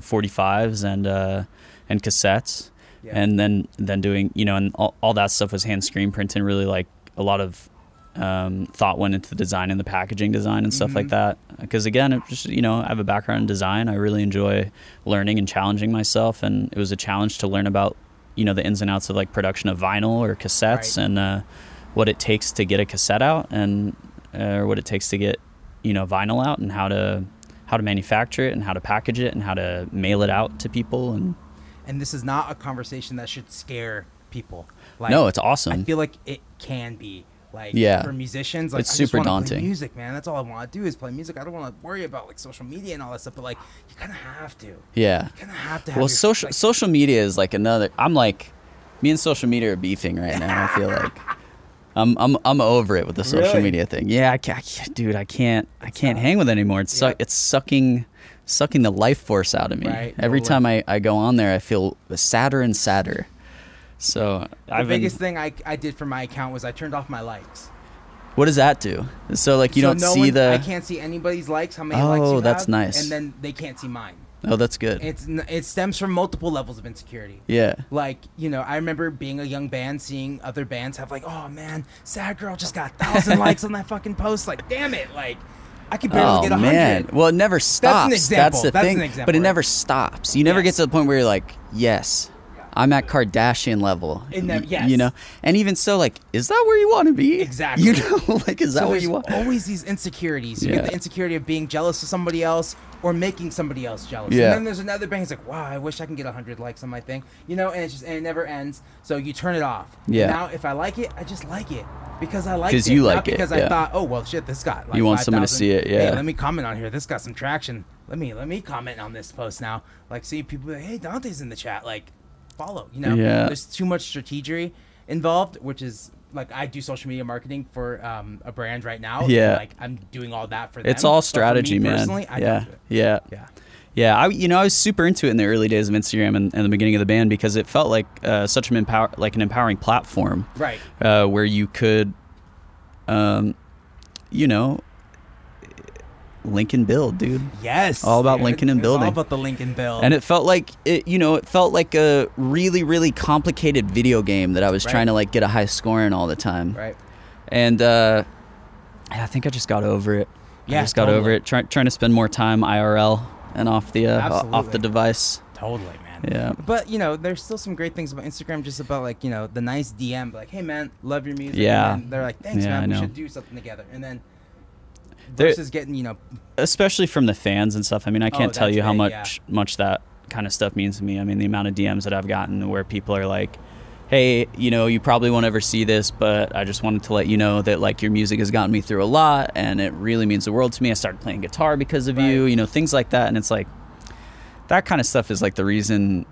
45s and cassettes, and then doing, and all that stuff was hand screen printing. Really, like a lot of thought went into the design and the packaging design and stuff like that. Because again, it just, I have a background in design. I really enjoy learning and challenging myself, and it was a challenge to learn about the ins and outs of like production of vinyl or cassettes, and what it takes to get a cassette out, and or what it takes to get vinyl out, and how to manufacture it, and how to package it, and how to mail it out to people. And this is not a conversation that should scare people. Like, no, it's awesome. I feel like it can be. Like, for musicians, like, it's super daunting. Play music, man. That's all I want to do is play music. I don't want to worry about like social media and all that stuff. But like, you kind of have to. Yeah. You kind of have to. Have well, social media is like another. I'm like, me and social media are beefing right now. I feel like I'm over it with the social media thing. Yeah, I can't, dude. I can't hang with it anymore. It's sucking the life force out of me. Right. Every time I go on there, I feel sadder and sadder. So the biggest thing I did for my account was I turned off my likes. What does that do? So like you don't see I can't see anybody's likes, how many likes you have. Oh, that's nice. And then they can't see mine. Oh, that's good. It stems from multiple levels of insecurity. Yeah. Like, I remember being a young band, seeing other bands have like, oh man, Sad Girl just got 1,000 likes on that fucking post. Like, damn it, like. I could barely get 100. Man. Well, it never stops. That's an example. That's the thing. But it never stops. You never get to the point where you're like, yes. I'm at Kardashian level. Yes. And even so, like, is that where you want to be? Exactly. Like, is that where you want? Always these insecurities. You get the insecurity of being jealous of somebody else or making somebody else jealous. Yeah. And then there's another bang. It's like, wow, I wish I can get 100 likes on my thing. And it never ends. So you turn it off. Yeah. And now, if I like it, I just like it. Because I like it. Because you like it. Because I thought, oh, well, shit, this got like you want 5, someone to see it, Hey, let me comment on here. This got some traction. Let me comment on this post now. Like, see people be like, hey, Dante's in the chat. Like, follow, there's too much strategy involved, which is like, I do social media marketing for a brand right now. Yeah. Like, I'm doing all that for them. It's all strategy, me, man. Personally, I don't do it. Yeah. I was super into it in the early days of Instagram and the beginning of the band, because it felt like such an empowering platform, right? Where you could, link and build, dude. Yes. All about linking and building. All about the link and build. And it felt like it felt like a really, really complicated video game that I was trying to like get a high score in all the time. Right. And I think I just got over it. Yeah, I just got over it. Trying to spend more time IRL and off the device. Totally, man. Yeah. But there's still some great things about Instagram, just about like the nice DM, like, hey man, love your music. Yeah. And they're like, thanks, Yeah, man. We I know. should do something together. And then versus getting especially from the fans and stuff. I mean, I can't tell you how that's much that kind of stuff means to me. I mean, the amount of DMs that I've gotten where people are like, hey, you probably won't ever see this, but I just wanted to let you know that like your music has gotten me through a lot, and it really means the world to me. I started playing guitar because of you, things like that. And it's like, that kind of stuff is like the reason,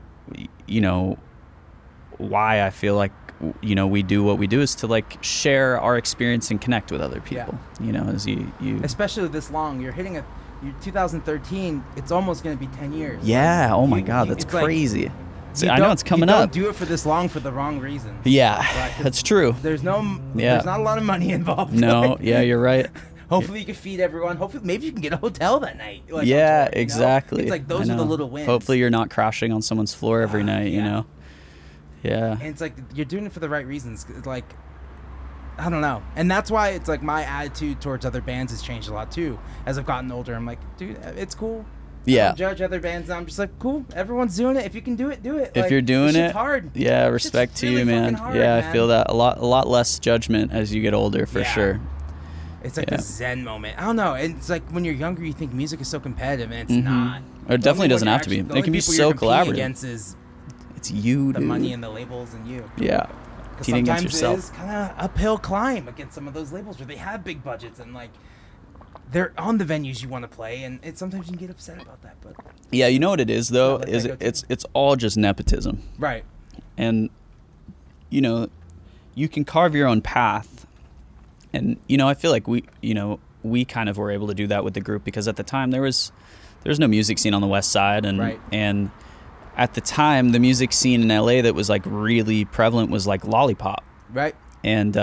why I feel like, we do what we do, is to like share our experience and connect with other people. As you especially this long, you're hitting you're 2013. It's almost going to be 10 years. Yeah. Oh my God, that's crazy. I know it's coming up. Don't do it for this long for the wrong reasons. Yeah, that's true. There's not a lot of money involved. No. Yeah, you're right. Hopefully you can feed everyone. Hopefully maybe you can get a hotel that night. Like, yeah, exactly. It's like those are the little wins. Hopefully you're not crashing on someone's floor every night. Yeah. And it's like you're doing it for the right reasons. It's like, I don't know. And that's why it's like my attitude towards other bands has changed a lot too. As I've gotten older, I'm like, dude, it's cool. Yeah. I don't judge other bands. I'm just like, cool. Everyone's doing it. If you can do it, do it. If you're doing it, hard. Yeah, respect to you, man. Hard, yeah, man. I feel that a lot less judgment as you get older, for sure. It's like a zen moment. I don't know. It's like when you're younger, you think music is so competitive, and it's not. It definitely doesn't have to be. It can be so collaborative. Against is it's you, the dude. money and the labels and you. Yeah. competing against yourself. Sometimes it is kind of uphill climb against some of those labels where they have big budgets and like they're on the venues you want to play, and sometimes you can get upset about that. But yeah, you know what it is though, is it's all just nepotism, right? And you know, you can carve your own path, and you know, I feel like we kind of were able to do that with the group because at the time there was no music scene on the West Side, and at the time the music scene in LA that was like really prevalent was like Lollipop, right? And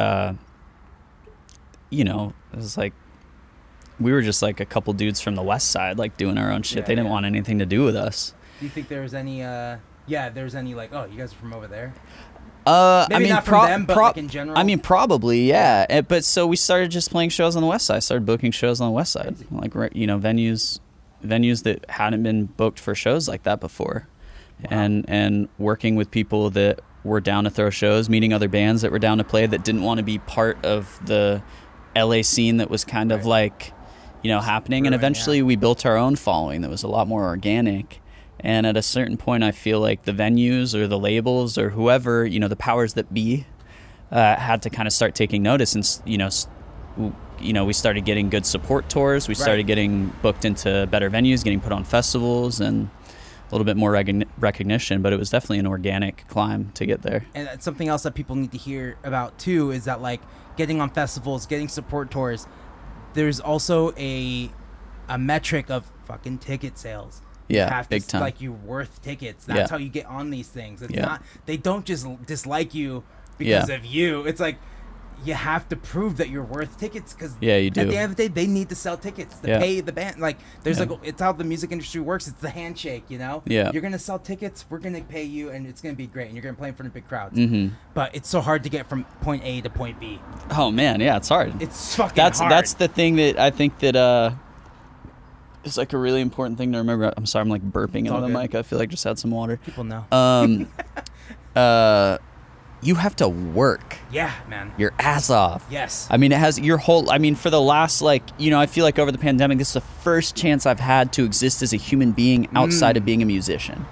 you know, it was like we were just like a couple dudes from the West Side like doing our own shit. Yeah, they didn't want anything to do with us. Do you think there was any there's any like, oh, you guys are from over there? Maybe I mean, not from them, but like in general. I mean, probably, yeah. But so we started just playing shows on the West Side. I started booking shows on the West Side, like you know, venues that hadn't been booked for shows like that before, and working with people that were down to throw shows, meeting other bands that were down to play that didn't want to be part of the LA scene that was kind of like, you know, happening. And eventually we built our own following that was a lot more organic. And at a certain point, I feel like the venues or the labels or whoever, you know, the powers that be, had to kind of start taking notice. And, you know, we started getting good support tours. We started getting booked into better venues, getting put on festivals, and a little bit more recognition. But it was definitely an organic climb to get there. And that's something else that people need to hear about, too, is that, like, getting on festivals, getting support tours, there's also a metric of fucking ticket sales. Yeah, big time. Like, you're worth tickets. That's how you get on these things. It's not, they don't just dislike you because of you. It's like, you have to prove that you're worth tickets because you do. At the end of the day, they need to sell tickets to pay the band. Like, there's like, it's how the music industry works. It's the handshake, you know? Yeah. You're going to sell tickets, we're going to pay you, and it's going to be great. And you're going to play in front of big crowds. Mm-hmm. But it's so hard to get from point A to point B. Oh, man. Yeah, it's hard. It's fucking hard. That's the thing that I think that it's like a really important thing to remember. I'm sorry, I'm like burping into the mic. I feel like I just had some water. People know. You have to work. Yeah, man. Your ass off. Yes. I mean, it has your whole, I mean, for the last, like, you know, I feel like over the pandemic, this is the first chance I've had to exist as a human being outside of being a musician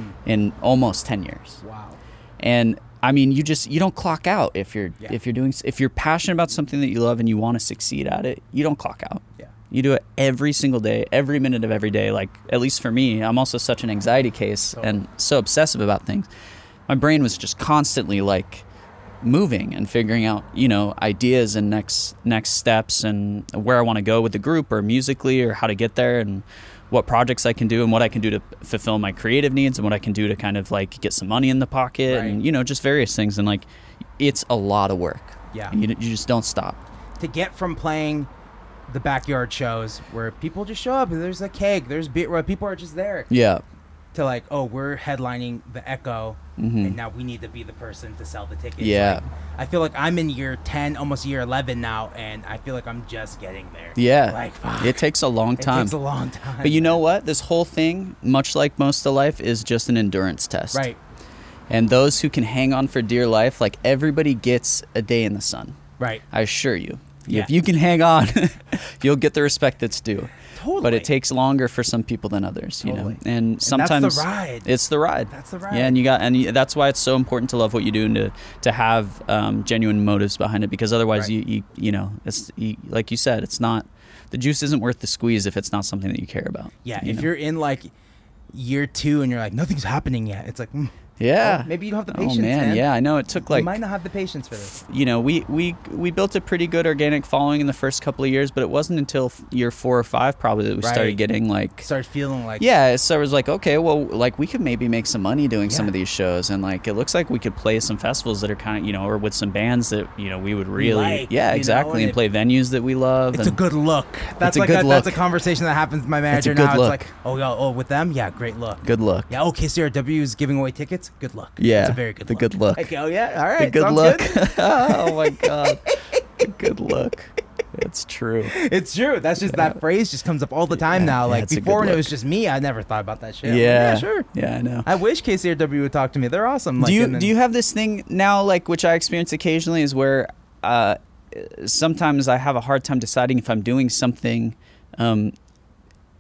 in almost 10 years. Wow. And I mean, you don't clock out if you're passionate about something that you love and you want to succeed at it, you don't clock out. Yeah. You do it every single day, every minute of every day. Like, at least for me, I'm also such an anxiety case and so obsessive about things. My brain was just constantly like moving and figuring out, you know, ideas and next steps and where I want to go with the group or musically or how to get there and what projects I can do and what I can do to fulfill my creative needs and what I can do to kind of like get some money in the pocket and, you know, just various things. And like, it's a lot of work. Yeah. You just don't stop. To get from playing the backyard shows where people just show up and there's a keg, there's beer, where people are just there. Yeah. To like, oh, we're headlining the Echo, and now we need to be the person to sell the tickets. Yeah. Like, I feel like I'm in year 10, almost year 11 now, and I feel like I'm just getting there. Yeah. Like, fuck. It takes a long time. It takes a long time. But you know what? This whole thing, much like most of life, is just an endurance test. Right. And those who can hang on for dear life, like everybody gets a day in the sun. Right. I assure you. Yeah. If you can hang on, you'll get the respect that's due. Totally. But it takes longer for some people than others, you know. And sometimes that's the ride. It's the ride. That's the ride. Yeah, and that's why it's so important to love what you do and to have genuine motives behind it, because otherwise you know, it's like you said, it's not, the juice isn't worth the squeeze if it's not something that you care about. Yeah, if you're in like year 2 and you're like, nothing's happening yet, it's like, yeah. Well, maybe you don't have the patience. Oh man, yeah, I know it took like. You might not have the patience for this. You know, we built a pretty good organic following in the first couple of years, but it wasn't until year 4 or 5 probably that we started getting like. Started feeling like. Yeah, so it was like, okay, well, like we could maybe make some money doing some of these shows, and like it looks like we could play some festivals that are kind of, you know, or with some bands that, you know, we would really, exactly, and play venues that we love. It's a good look. That's like that's a conversation that happens with my manager now. It's like, oh, with them, yeah, great look. Good look. Yeah, KCRW is giving away tickets. Good luck. Yeah. It's a very good the look. Good look. Okay, oh yeah, all right. The good look. Good. Oh my god. The good look. It's true. It's true. That's just that phrase just comes up all the time now. Like before, when it was just me, I never thought about that shit. Yeah, like, sure. Yeah, I know. I wish KCRW would talk to me. They're awesome. Like, do you have this thing now, like which I experience occasionally, is where sometimes I have a hard time deciding if I'm doing something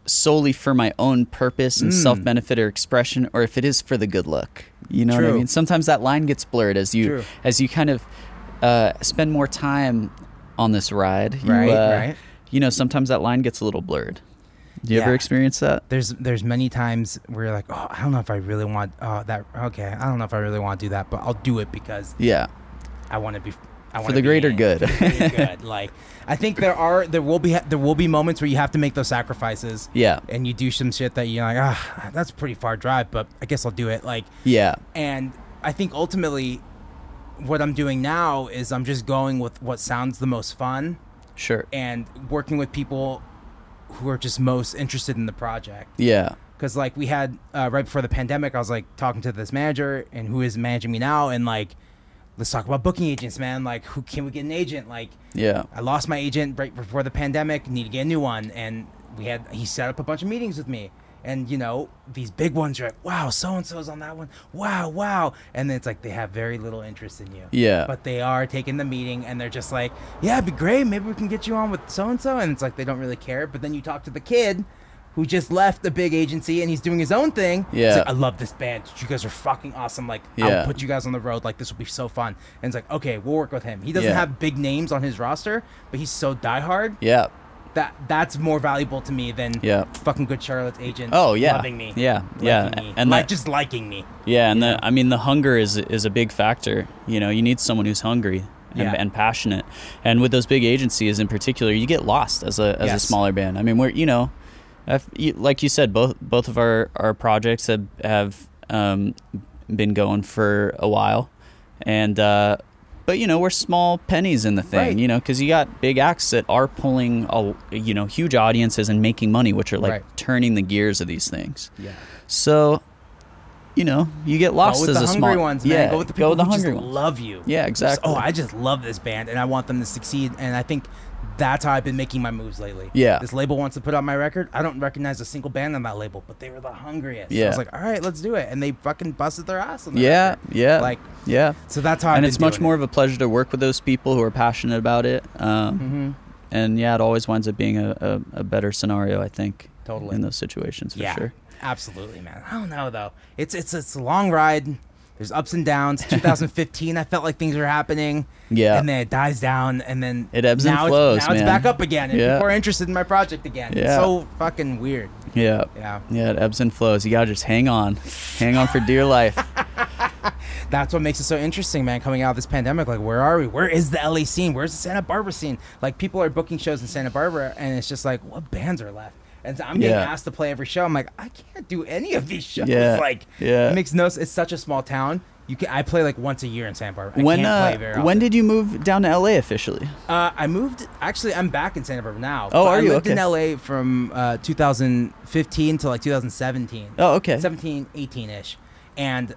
solely for my own purpose and self-benefit or expression, or if it is for the good look. You know what I mean? Sometimes that line gets blurred as you kind of spend more time on this ride. Right. You know, sometimes that line gets a little blurred. Do you ever experience that? There's many times where you're like, oh, I don't know if I really want that. Okay, I don't know if I really want to do that, but I'll do it because I want to be. For the greater good. Good. Like, I think there will be moments where you have to make those sacrifices. Yeah. And you do some shit that you're like, that's a pretty far drive, but I guess I'll do it. Like, yeah. And I think ultimately, what I'm doing now is I'm just going with what sounds the most fun. Sure. And working with people who are just most interested in the project. Yeah. Because like we had right before the pandemic, I was like talking to this manager and who is managing me now, and like, let's talk about booking agents, man. Like, who can we get an agent? Like, I lost my agent right before the pandemic. Need to get a new one, and he set up a bunch of meetings with me. And you know, these big ones are like, wow, so and so's on that one. Wow, and then it's like they have very little interest in you. Yeah. But they are taking the meeting, and they're just like, yeah, it'd be great. Maybe we can get you on with so and so. And it's like they don't really care. But then you talk to the kid who just left the big agency and he's doing his own thing. Yeah. It's like, I love this band. You guys are fucking awesome. Like, I'll put you guys on the road. Like, this will be so fun. And it's like, okay, we'll work with him. He doesn't have big names on his roster, but he's so diehard. Yeah. That's more valuable to me than fucking Good Charlotte's agent loving me. Yeah. Me. And like, just liking me. Yeah, and the hunger is a big factor. You know, you need someone who's hungry and passionate. And with those big agencies in particular, you get lost as a smaller band. I mean, we're, you know, like you said, both of our projects have been going for a while, and but you know, we're small pennies in the thing, you know, because you got big acts that are pulling huge audiences and making money, which are like turning the gears of these things. Yeah. So, you know, you get lost as a small. Go with the hungry ones, man. Yeah, go with the people who just love you. Yeah, exactly. I just love this band and I want them to succeed, and I think that's how I've been making my moves lately. Yeah. This label wants to put out my record. I don't recognize a single band on that label, but they were the hungriest. Yeah. So I was like, all right, let's do it. And they fucking busted their ass on the record. Yeah. Like, so that's how And it's much more of a pleasure to work with those people who are passionate about it. And it always winds up being a better scenario, I think. Totally. In those situations, for sure. Absolutely, man. I don't know, though. It's a long ride. There's ups and downs. 2015, I felt like things were happening. Yeah. And then it dies down, and then it ebbs and flows. Now it's back up again, and people are interested in my project again. Yeah. It's so fucking weird. Yeah. It ebbs and flows. You gotta just hang on for dear life. That's what makes it so interesting, man. Coming out of this pandemic, like, where are we? Where is the LA scene? Where's the Santa Barbara scene? Like, people are booking shows in Santa Barbara, and it's just like, what bands are left? And so I'm getting asked to play every show. I'm like, I can't do any of these shows. It makes no. It's such a small town. I play like once a year in Santa Barbara. I can't play very often. When did you move down to LA officially? I moved. Actually, I'm back in Santa Barbara now. Oh, are you? I lived in LA from 2015 to like 2017. Oh, okay. 17, 18-ish, and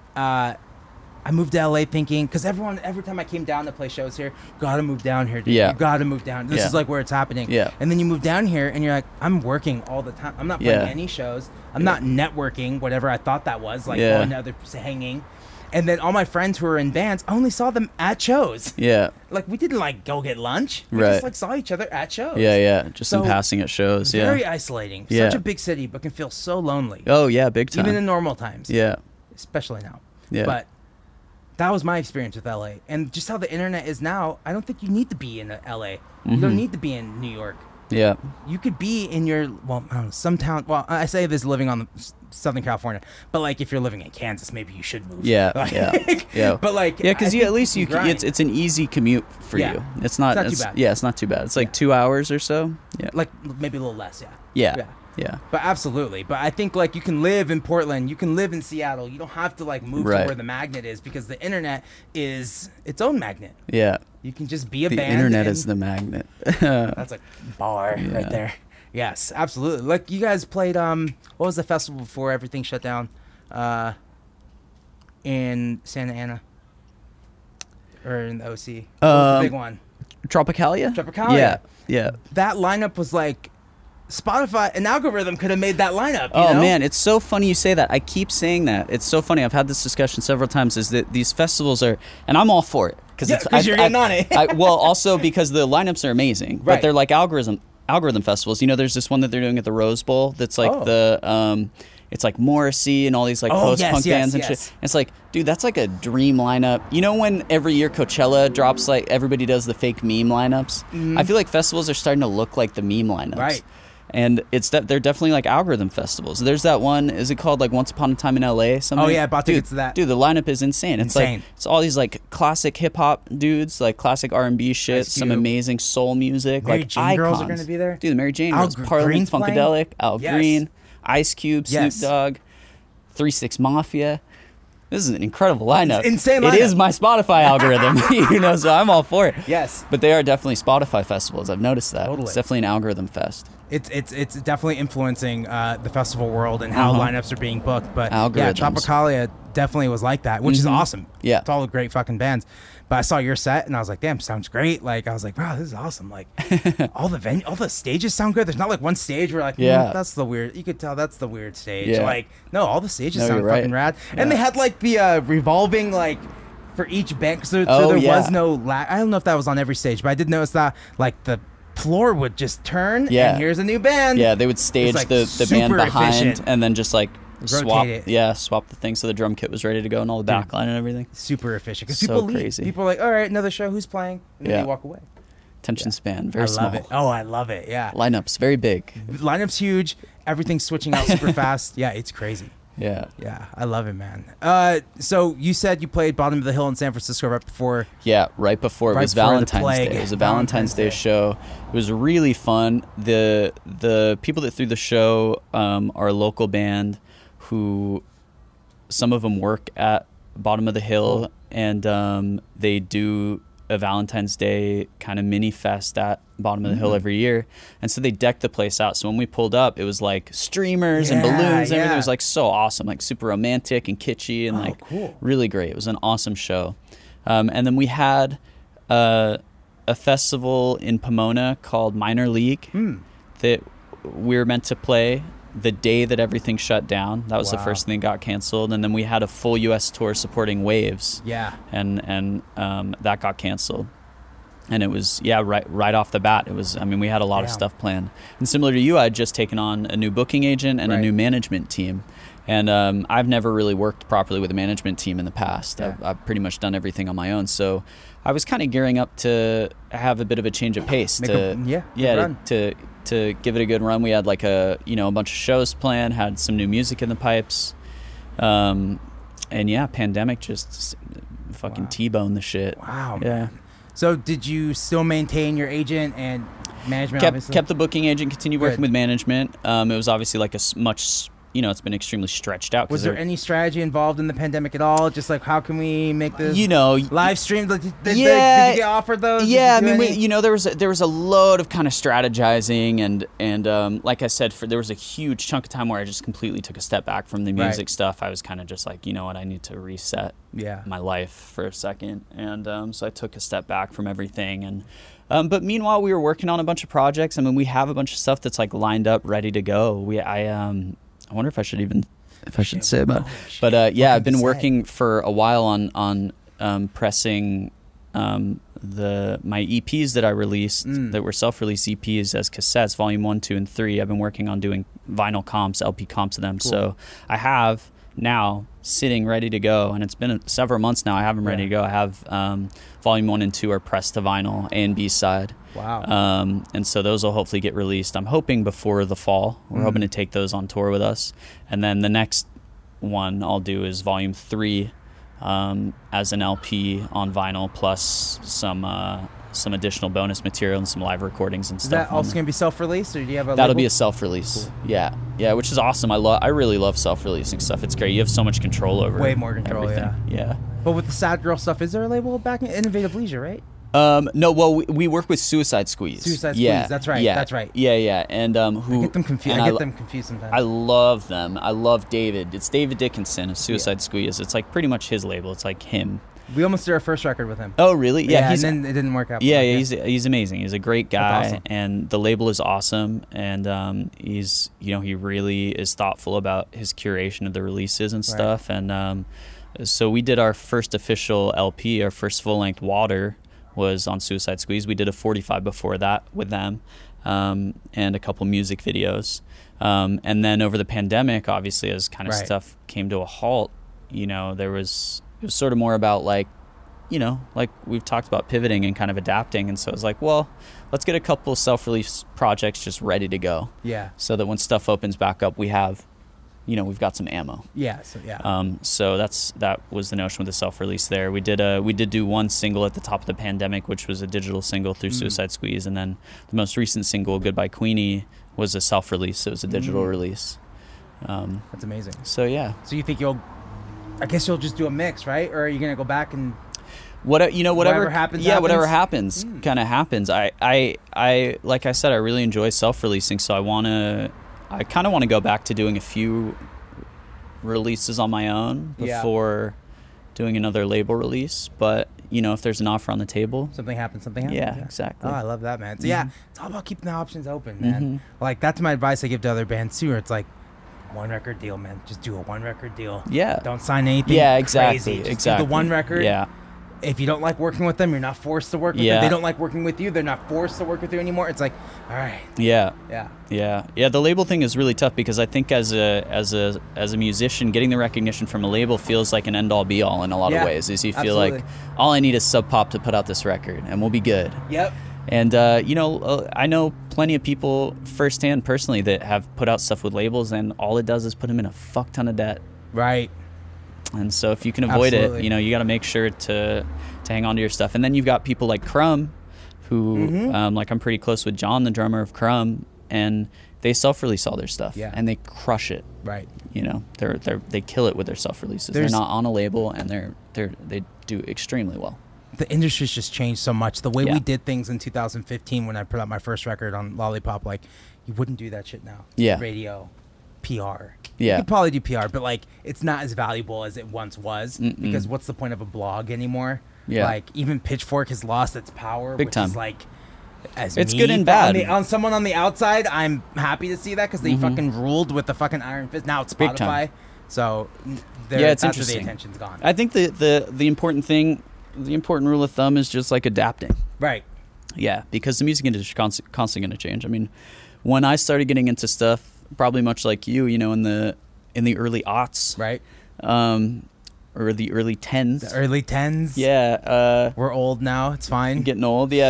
I moved to LA thinking, because every time I came down to play shows here, gotta move down here, dude. You gotta move down. This is like where it's happening. Yeah. And then you move down here and you're like, I'm working all the time. I'm not playing any shows. I'm not networking, whatever I thought that was, like going to other hanging. And then all my friends who were in bands, I only saw them at shows. Yeah. Like, we didn't like go get lunch. We just like saw each other at shows. Yeah. Just in passing at shows. Very isolating. Such a big city, but can feel so lonely. Oh yeah, big time. Even in normal times. Yeah. Especially now. Yeah. But that was my experience with LA. And just how the internet is now, I don't think you need to be in LA. You don't need to be in New York. Yeah. You could be in your, well, I don't know, some town. Well, I say this living on Southern California, but like if you're living in Kansas, maybe you should move. Yeah. Yeah. But like, because at least it's an easy commute for you. It's not too bad. Yeah, it's not too bad. It's like 2 hours or so. Yeah. Like maybe a little less. Yeah. But absolutely. But I think like you can live in Portland, you can live in Seattle. You don't have to like move to where the magnet is, because the internet is its own magnet. Yeah. You can just be a band. The internet is the magnet. That's a bar right there. Yes, absolutely. Like, you guys played what was the festival before everything shut down? In Santa Ana. Or in the OC. What was the big one? Tropicalia? Yeah. That lineup was like, Spotify, an algorithm could have made that lineup. You know? Man, it's so funny you say that. I keep saying that. It's so funny. I've had this discussion several times, is that these festivals are, and I'm all for it. Because you're getting on it. Well, also because the lineups are amazing, but they're like algorithms algorithm festivals. There's this one that they're doing at the Rose Bowl that's like it's like Morrissey and all these like post-punk bands and shit. And it's like, dude, that's like a dream lineup. When every year Coachella drops, like everybody does the fake meme lineups? I feel like festivals are starting to look like the meme lineups. Right. And they're definitely like algorithm festivals. There's that one, is it called like Once Upon a Time in LA? Something? Oh yeah, about to get to that. Dude, the lineup is insane. It's like, it's all these like classic hip hop dudes, like classic R&B shit, some amazing soul music. Mary like Jane icons. Girls are going to be there? Dude, the Mary Jane Girls, Parliament Funkadelic, Al Green, Ice Cube, Snoop Dogg, 3 6 Mafia. This is an incredible lineup. It's insane lineup. It is my Spotify algorithm, so I'm all for it. Yes. But they are definitely Spotify festivals. I've noticed that. Totally. It's definitely an algorithm fest. It's definitely influencing the festival world and how lineups are being booked. But Algorithms. yeah, Tropicalia definly was like that, which is awesome. Yeah. It's all great fucking bands. But I saw your set and I was like, damn, sounds great. Like I was like, wow, this is awesome. Like all the stages sound good. There's not like one stage where like, that's the weird. You could tell that's the weird stage. Yeah. Like no, all the stages sound right. fucking rad. And they had like the revolving like for each band. So there was no I don't know if that was on every stage, but I did notice that like the floor would just turn and here's a new band. Yeah, they would stage like the band behind efficient. and then just like swap Rotate it. swap the thing so the drum kit was ready to go and all the backline and everything. Super efficient because So people leave. crazy. People are like, all right, another show, who's playing? And then they walk away. Attention span, very I small. love it. Oh, I love it. Yeah. Lineups, very big. Lineup's huge. Everything's switching out super fast. Yeah, it's crazy. Yeah. Yeah, I love it, man. So you said you played Bottom of the Hill in San Francisco right before. Yeah, right before it was before the Valentine's plague. Day. It was a Valentine's Day show. It was really fun. The people that threw the show are a local band who some of them work at Bottom of the Hill, and they do a Valentine's Day kind of mini fest at Bottom of the Hill every year, and so they decked the place out. So when we pulled up, it was like streamers and balloons and everything. It was like so awesome, like super romantic and kitschy and cool. Really great. It was an awesome show. And then we had a festival in Pomona called Minor League that we were meant to play the day that everything shut down. That was the first thing that got canceled. And then we had a full U.S. tour supporting Waves. Yeah. And that got canceled. And it was, right off the bat, it was, we had a lot of stuff planned. And similar to you, I'd just taken on a new booking agent and a new management team. And I've never really worked properly with a management team in the past. Yeah. I've pretty much done everything on my own. So I was kind of gearing up to have a bit of a change of pace. To give it a good run. We had like a bunch of shows planned, had some new music in the pipes. And pandemic just fucking T-boned the shit. Wow. Yeah. Man. So did you still maintain your agent and management? Kept the booking agent, continued working with management. It was obviously like it's been extremely stretched out. Was there any strategy involved in the pandemic at all? Just like, how can we make this live stream? Did you get offered those? Yeah, there was a load of kind of strategizing and like I said, there was a huge chunk of time where I just completely took a step back from the music stuff. I was kind of just like, I need to reset my life for a second. And so I took a step back from everything. And but meanwhile, we were working on a bunch of projects. we have a bunch of stuff that's like lined up, ready to go. I wonder if I should say about it. But I've been working for a while on pressing my EPs that I released that were self-release EPs as cassettes, volume 1, 2, and 3. I've been working on doing vinyl comps, LP comps of them. Cool. So I have now sitting ready to go, and it's been several months now. I have them ready to go. I have volume 1 and 2 are pressed to vinyl, A and B side. Wow. And so those will hopefully get released. I'm hoping before the fall. We're hoping to take those on tour with us. And then the next one I'll do is volume 3 as an LP on vinyl, plus some additional bonus material and some live recordings and stuff. Is that also going to be self-released, or do you have a That'll label? be a self-release. Cool. Yeah, which is awesome. I really love self-releasing stuff. It's great. You have so much control over way more control, everything. Yeah. But with the Sad Girl stuff, is there a label back in Innovative Leisure, right? No, well, we work with Suicide Squeeze. Suicide Squeeze, that's right. That's right. Yeah. And who I get them confused. I get them confused sometimes. I love them. I love David. It's David Dickinson of Suicide Squeeze. It's like pretty much his label. It's like him. We almost did our first record with him. Oh, really? Yeah, and then it didn't work out. Yeah, he's amazing. He's a great guy, awesome. And the label is awesome. And he's he really is thoughtful about his curation of the releases and stuff. And so we did our first official LP, our first full length Water was on Suicide Squeeze. We did a 45 before that with them. and a couple music videos. And then over the pandemic, obviously, as kind of stuff came to a halt, you know, it was sort of more about like, you know, like we've talked about pivoting and kind of adapting. And so it was like, well, let's get a couple self-release projects just ready to go. Yeah. So that when stuff opens back up, we have, you know, we've got some ammo. Yeah. So that was the notion with the self-release there. We did do one single at the top of the pandemic, which was a digital single through Suicide Squeeze. And then the most recent single, Goodbye Queenie, was a self-release. So it was a digital release. That's amazing. So yeah. So you think I guess you'll just do a mix, right? Or are you going to go back and... whatever happens. Yeah, whatever happens kind of happens. I like I said, I really enjoy self-releasing, so I kind of want to go back to doing a few releases on my own before doing another label release. But you know, if there's an offer on the table, something happens. Yeah, exactly. Oh, I love that, man. So yeah, it's all about keeping the options open, man. Like that's my advice I give to other bands too. Where it's like, one record deal, man. Just do a one record deal. Yeah. Don't sign anything. Yeah, exactly. Crazy. Just do the one record. Yeah. If you don't like working with them, you're not forced to work with them. They don't like working with you. They're not forced to work with you anymore. It's like, all right. Yeah. Yeah. The label thing is really tough because I think as a musician, getting the recognition from a label feels like an end all be all in a lot of ways. Is you feel like all I need is Sub Pop to put out this record and we'll be good. Yep. And you know, I know plenty of people firsthand, personally, that have put out stuff with labels, and all it does is put them in a fuck ton of debt. Right. And so if you can avoid it, you know, you got to make sure to hang on to your stuff. And then you've got people like Crumb, who like I'm pretty close with John, the drummer of Crumb, and they self-release all their stuff, and they crush it. Right. You know, they kill it with their self-releases. They're not on a label, and they do extremely well. The industry's just changed so much. The way we did things in 2015 when I put out my first record on Lollipop, like, you wouldn't do that shit now. Yeah. Radio, PR. Yeah. You could probably do PR, but, like, it's not as valuable as it once was because what's the point of a blog anymore? Yeah. Like, even Pitchfork has lost its power, Big which time. is, like, it's good and bad. On someone on the outside, I'm happy to see that because they fucking ruled with the fucking iron fist. Now it's Big time. Spotify. So, it's that's interesting. where the attention's gone. I think the important thing, the important rule of thumb is just like adapting. Right. Yeah, because the music industry is constantly going to change. I mean, when I started getting into stuff, probably much like you know, in the early aughts, right, or the early tens. The early tens. Yeah, we're old now. It's fine. Getting old. Yeah,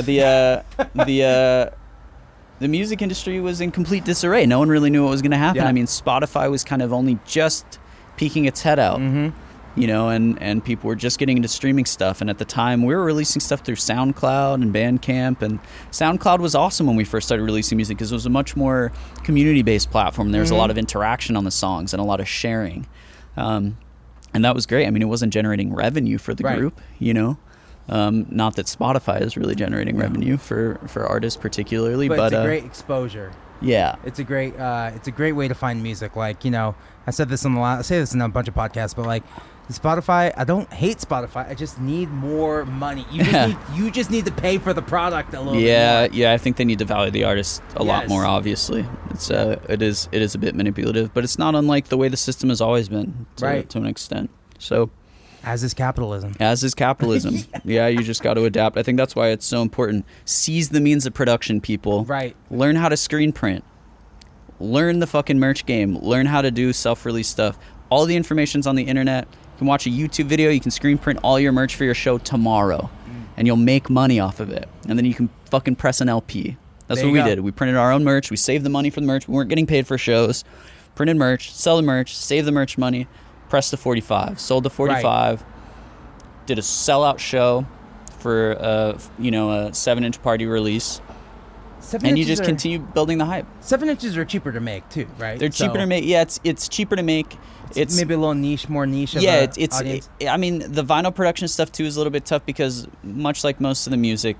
the music industry was in complete disarray. No one really knew what was going to happen. Yeah. I mean, Spotify was kind of only just peeking its head out. You know, and people were just getting into streaming stuff. And at the time, we were releasing stuff through SoundCloud and Bandcamp. And SoundCloud was awesome when we first started releasing music because it was a much more community-based platform. There was a lot of interaction on the songs and a lot of sharing. And that was great. I mean, it wasn't generating revenue for the group, you know. Not that Spotify is really generating revenue for artists particularly. But it's a great exposure. Yeah. It's a great way to find music. Like, you know, I said this I say this in a bunch of podcasts, but like, Spotify, I don't hate Spotify. I just need more money. You just need to pay for the product a little bit more. Yeah, I think they need to value the artist a lot more, obviously. It's it is a bit manipulative, but it's not unlike the way the system has always been to an extent. So as is capitalism. Yeah, you just got to adapt. I think that's why it's so important. Seize the means of production, people. Right. Learn how to screen print. Learn the fucking merch game. Learn how to do self-release stuff. All the information's on the internet. You can watch a YouTube video. You can screen print all your merch for your show tomorrow, and you'll make money off of it. And then you can fucking press an LP. That's what we did. We printed our own merch. We saved the money for the merch. We weren't getting paid for shows. Printed merch, sell the merch, save the merch money, pressed the 45, sold the 45, did a sellout show for a 7-inch party release. And you just continue building the hype. 7 inches are cheaper to make too, right? They're cheaper to make. Yeah, it's cheaper to make. It's maybe a little more niche. Yeah, I mean, the vinyl production stuff too is a little bit tough because much like most of the music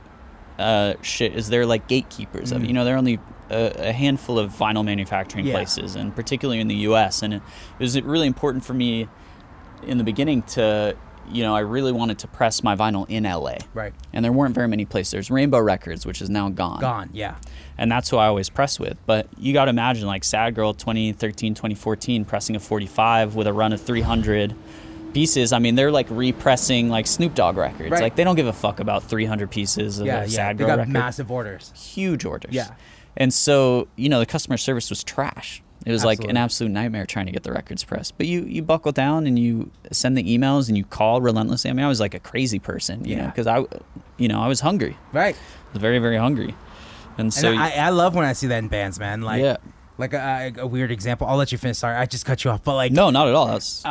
shit, is they're like gatekeepers of it. You know, there are only a handful of vinyl manufacturing places, and particularly in the U.S. And it was really important for me in the beginning to. You know, I really wanted to press my vinyl in LA. Right. And there weren't very many places. There's Rainbow Records, which is now gone. Gone, yeah. And that's who I always press with. But you got to imagine, like, Sad Girl 2013, 2014, pressing a 45 with a run of 300, pieces. I mean, they're like repressing like Snoop Dogg records. Right. Like they don't give a fuck about 300 pieces of a Sad they Girl got record. massive orders. Huge orders. Yeah. And so, you know, the customer service was trash. It was like an Absolutely. absolute nightmare trying to get the records pressed. But you buckle down and you send the emails and you call relentlessly. I mean, I was like a crazy person, you know, because I was hungry. Right. I was very, very hungry. And so And I love when I see that in bands, man. Like, yeah. like a weird example. I'll let you finish. Sorry, I just cut you off. But like, No, not at all. That's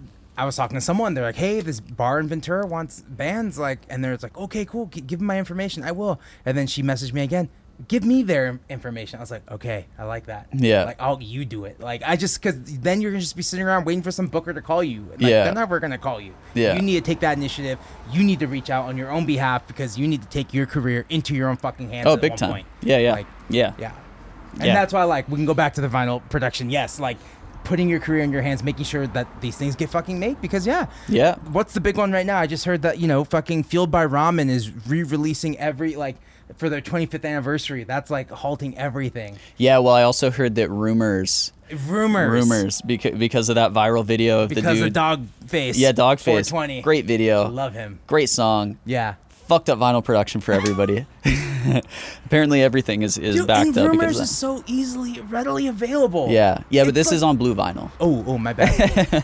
I was talking to someone. They're like, "Hey, this bar in Ventura wants bands." Like, and they're like, "Okay, cool. Give them my information. I will." And then she messaged me again. Give me their information. I was like, "Okay, I like that." Yeah. Like, you do it. Like, because then you're gonna just be sitting around waiting for some booker to call you. Like, Yeah. They're never gonna call you. Yeah. You need to take that initiative. You need to reach out on your own behalf because you need to take your career into your own fucking hands. Oh, at big one time. Point. Yeah. Like, yeah. yeah. And Yeah. that's why, like, we can go back to the vinyl production. Yes, like, putting your career in your hands, making sure that these things get fucking made. Because, Yeah. what's the big one right now? I just heard that, fucking Fueled by Ramen is re-releasing every, like, for their 25th anniversary. That's, like, halting everything. Yeah, well, I also heard that Rumors, because of that viral video of Because the dude. of Dog Face. Yeah, Dog Face. 420. Great video. I love him. Great song. Yeah. Fucked up vinyl production for everybody. Apparently everything is Dude, backed and up Rumors because of is so readily available. that. Yeah, but It's this like- is on blue vinyl. Oh, my bad.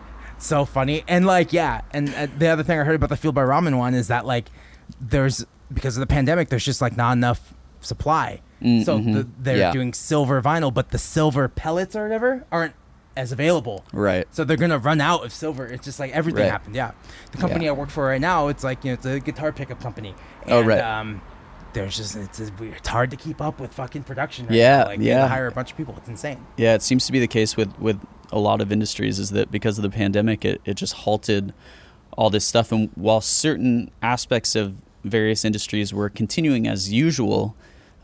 So funny. And like, and the other thing I heard about the Fueled by Ramen one is that like because of the pandemic, there's just like not enough supply. So they're doing silver vinyl, but the silver pellets or whatever aren't as available. Right. So they're gonna run out of silver. It's just like everything Right. happened. Yeah. The company Yeah. I work for right now, it's like, it's a guitar pickup company. And, Oh, right. There's just it's hard to keep up with fucking production. Right Yeah, now. Like, they yeah. hire a bunch of people. It's insane. Yeah, it seems to be the case with a lot of industries is that because of the pandemic, it just halted all this stuff. And while certain aspects of various industries were continuing as usual,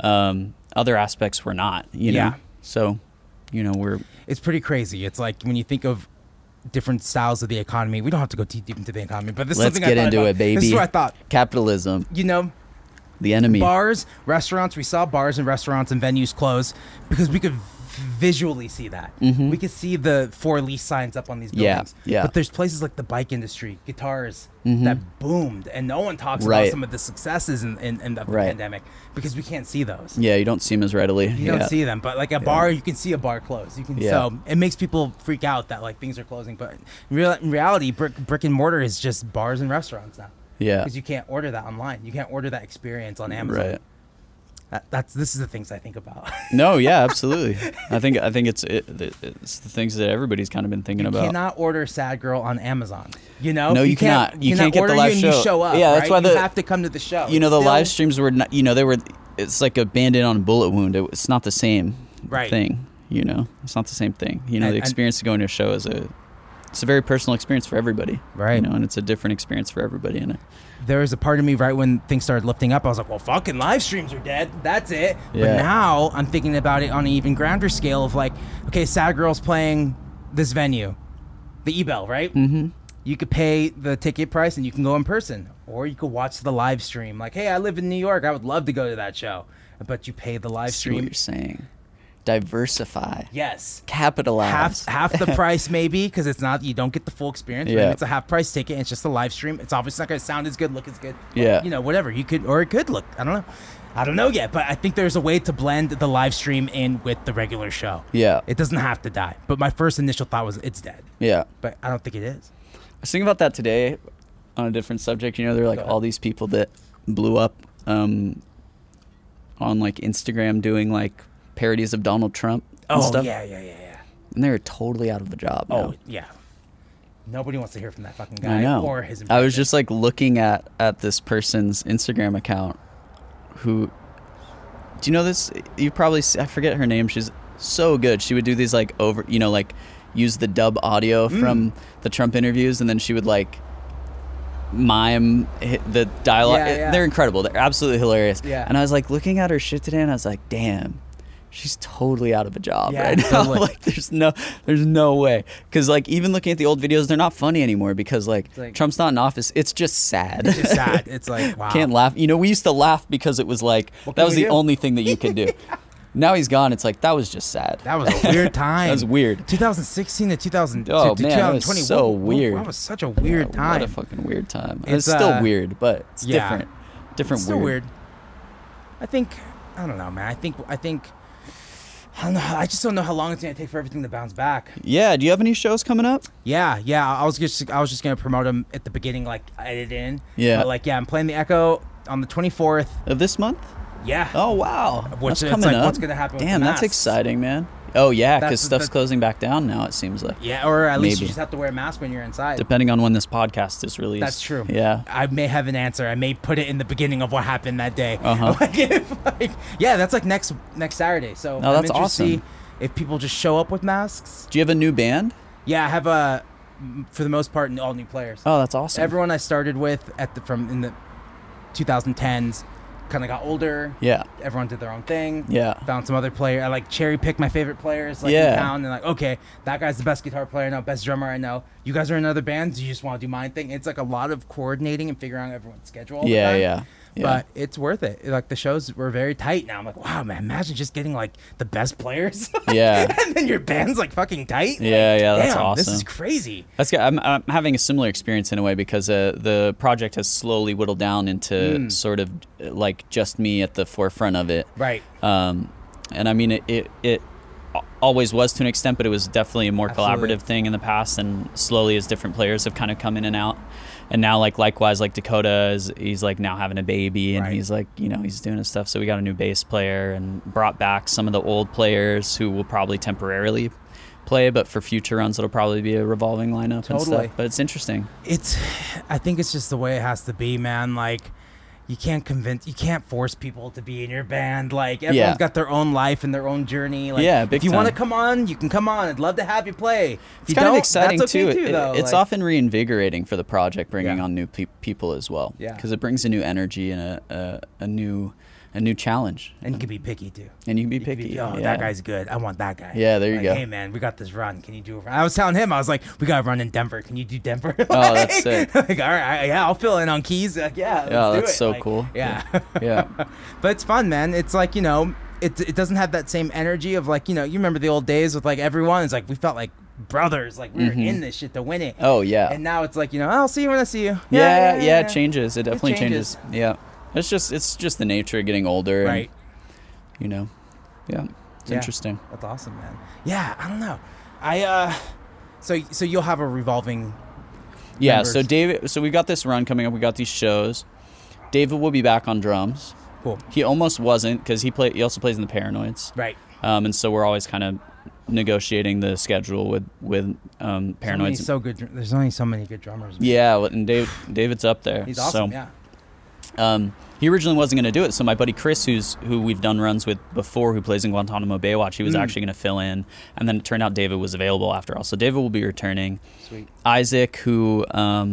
other aspects were not, you know? Yeah. So, It's pretty crazy. It's like when you think of different styles of the economy. We don't have to go too deep into the economy, but this is Let's something get I thought into about. it, baby. This is what I thought. Capitalism, the enemy. Bars, restaurants. We saw bars and restaurants and venues close because we could visually see that. We could see the for lease signs up on these buildings. Yeah. But there's places like the bike industry, guitars that boomed, and no one talks about Right. some of the successes in the Right. pandemic because we can't see those. Yeah, you don't see them as readily. You don't see them, but like a bar, you can see a bar close. You can, Yeah. so it makes people freak out that like things are closing. But in reality, brick and mortar is just bars and restaurants now. Yeah. Because you can't order that online. You can't order that experience on Amazon. Right. This is the things I think about. No, yeah, absolutely. I think it's the things that everybody's kind of been thinking You about. cannot order Sad Girl on Amazon. No, you cannot. You can't get order the live you and show. You show up. Yeah, that's right? why you have to come to the show. The Still- live streams were not, they were. It's like a Band-Aid on a bullet wound. It's not the same thing. It's not the same thing. The experience of going to a show it's a very personal experience for everybody. Right. And it's a different experience for everybody. And there was a part of me right when things started lifting up, I was like, well, fucking live streams are dead. That's it. Yeah. But now I'm thinking about it on an even grander scale of like, okay, Sad Girl's playing this venue, the E-Bell, right? Mm-hmm. You could pay the ticket price and you can go in person, or you could watch the live stream. Like, hey, I live in New York. I would love to go to that show. But you pay the live see what stream. you're saying. Diversify. Yes. Capitalize. Half the price maybe, because it's not, you don't get the full experience. Yeah. Maybe it's a half price ticket and it's just a live stream. It's obviously not going to sound as good, look as good. Yeah. Whatever. You could, or it could look, I don't know yet, but I think there's a way to blend the live stream in with the regular show. Yeah. It doesn't have to die. But my first initial thought was it's dead. Yeah. But I don't think it is. I was thinking about that today on a different subject. There are like all these people that blew up on like Instagram doing like parodies of Donald Trump and stuff. Yeah. And they're totally out of a job now. Oh, yeah. Nobody wants to hear from that fucking guy I know. or his I impression. was just like looking at this person's Instagram account who, do you know this? You probably, I forget her name. She's so good. She would do these like like use the dub audio from the Trump interviews, and then she would like mime the dialogue. Yeah. They're incredible. They're absolutely hilarious. Yeah. And I was like looking at her shit today, and I was like, damn, she's totally out of a job Yeah, right now. totally. Like there's no way. Because like even looking at the old videos, they're not funny anymore because like Trump's not in office. It's just sad. It's just sad. It's like, wow. Can't laugh. We used to laugh because it was like What that can was we the do? only thing that you could do. Now he's gone. It's like, that was just sad. That was a weird time. That was weird. 2016 to 2000 Oh, to man, 2020. it was so weird. That was such a weird time. What a fucking weird time. It's, It's still weird, but it's yeah. different. Different It's still weird. weird. I don't know, man. I don't know. I just don't know how long it's gonna take for everything to bounce back. Yeah. Do you have any shows coming up? Yeah. I was just gonna promote them at the beginning, like edit in. Yeah. But like, yeah, I'm playing the Echo on the 24th. Of this month? Yeah. Oh, wow. Which That's it's coming like, up. what's gonna happen? with Damn, the that's masks. exciting, man. Oh, yeah, because That's- stuff's closing back down now, it seems like. Yeah, or at least Maybe. you just have to wear a mask when you're inside. Depending on when this podcast is released. That's true. Yeah. I may have an answer. I may put it in the beginning of what happened that day. Uh-huh. Yeah, that's like next Saturday. So Oh, that's I'm interested to see awesome. if people just show up with masks. Do you have a new band? Yeah, I have for the most part, all new players. Oh, that's awesome. Everyone I started with in the 2010s kind of got older. Yeah. Everyone did their own thing. Yeah. Found some other player. I like cherry picked my favorite players like Yeah. in town, and like, okay, that guy's the best guitar player I know, best drummer I know. You guys are in other bands. You just want to do my thing. It's like a lot of coordinating and figuring out everyone's schedule. All the Yeah, time. yeah. Yeah. But it's worth it. Like the shows were very tight now. I'm like, wow, man, imagine just getting like the best players. Yeah. And then your band's like fucking tight. Yeah, yeah, that's Damn, awesome. This is crazy. That's good. I'm having a similar experience in a way because the project has slowly whittled down into sort of like just me at the forefront of it. Right. And I mean, it always was to an extent, but it was definitely a more Absolutely. collaborative thing in the past. And slowly, as different players have kind of come in and out, and now like likewise, like Dakota he's like now having a baby, and Right. he's like he's doing his stuff. So we got a new bass player and brought back some of the old players who will probably temporarily play, but for future runs it'll probably be a revolving lineup and Totally. stuff. But it's interesting. I think it's just the way it has to be, man. Like, you can't force people to be in your band. Like, everyone's Yeah. got their own life and their own journey. Like, Yeah, big if you want to time. come on, you can come on. I'd love to have you play. If It's you kind of don't, exciting that's okay too. though. It's Like, often reinvigorating for the project, bringing Yeah. on new people as well. Yeah. because it brings a new energy and a new challenge. and you can be picky too. And you can be You can picky. oh, yeah. that guy's good. I want that guy. Yeah, there you Like, go. Hey, man, we got this run. Can you do a run? I was telling him, I was like, we got to run in Denver. Can you do Denver? Oh, that's sick. Like, all right, yeah, I'll fill in on keys. Like, yeah, let's do that's it. so Like, cool. Yeah. Yeah. But it's fun, man. It's like, it doesn't have that same energy of like, you remember the old days with like everyone. It's like we felt like brothers. Like we were in this shit to win it. Oh yeah. And now it's like, I'll see you when I see you. Yeah, it changes. It definitely changes. changes. Yeah. It's just the nature of getting older. Right. And, yeah. It's Yeah. interesting. That's awesome, man. Yeah, I don't know. So you'll have a revolving. Yeah, members. so we've got this run coming up. We got these shows. David will be back on drums. Cool. He almost wasn't because he also plays in the Paranoids. Right. And so we're always kind of negotiating the schedule with Paranoids. So good. There's only so many good drummers. Man. Yeah, and David's up there. He's awesome. So, yeah. he originally wasn't going to do it, so my buddy Chris, who we've done runs with before, who plays in Guantanamo Baywatch, he was actually going to fill in, and then it turned out David was available after all. So David will be returning. Sweet. Isaac, who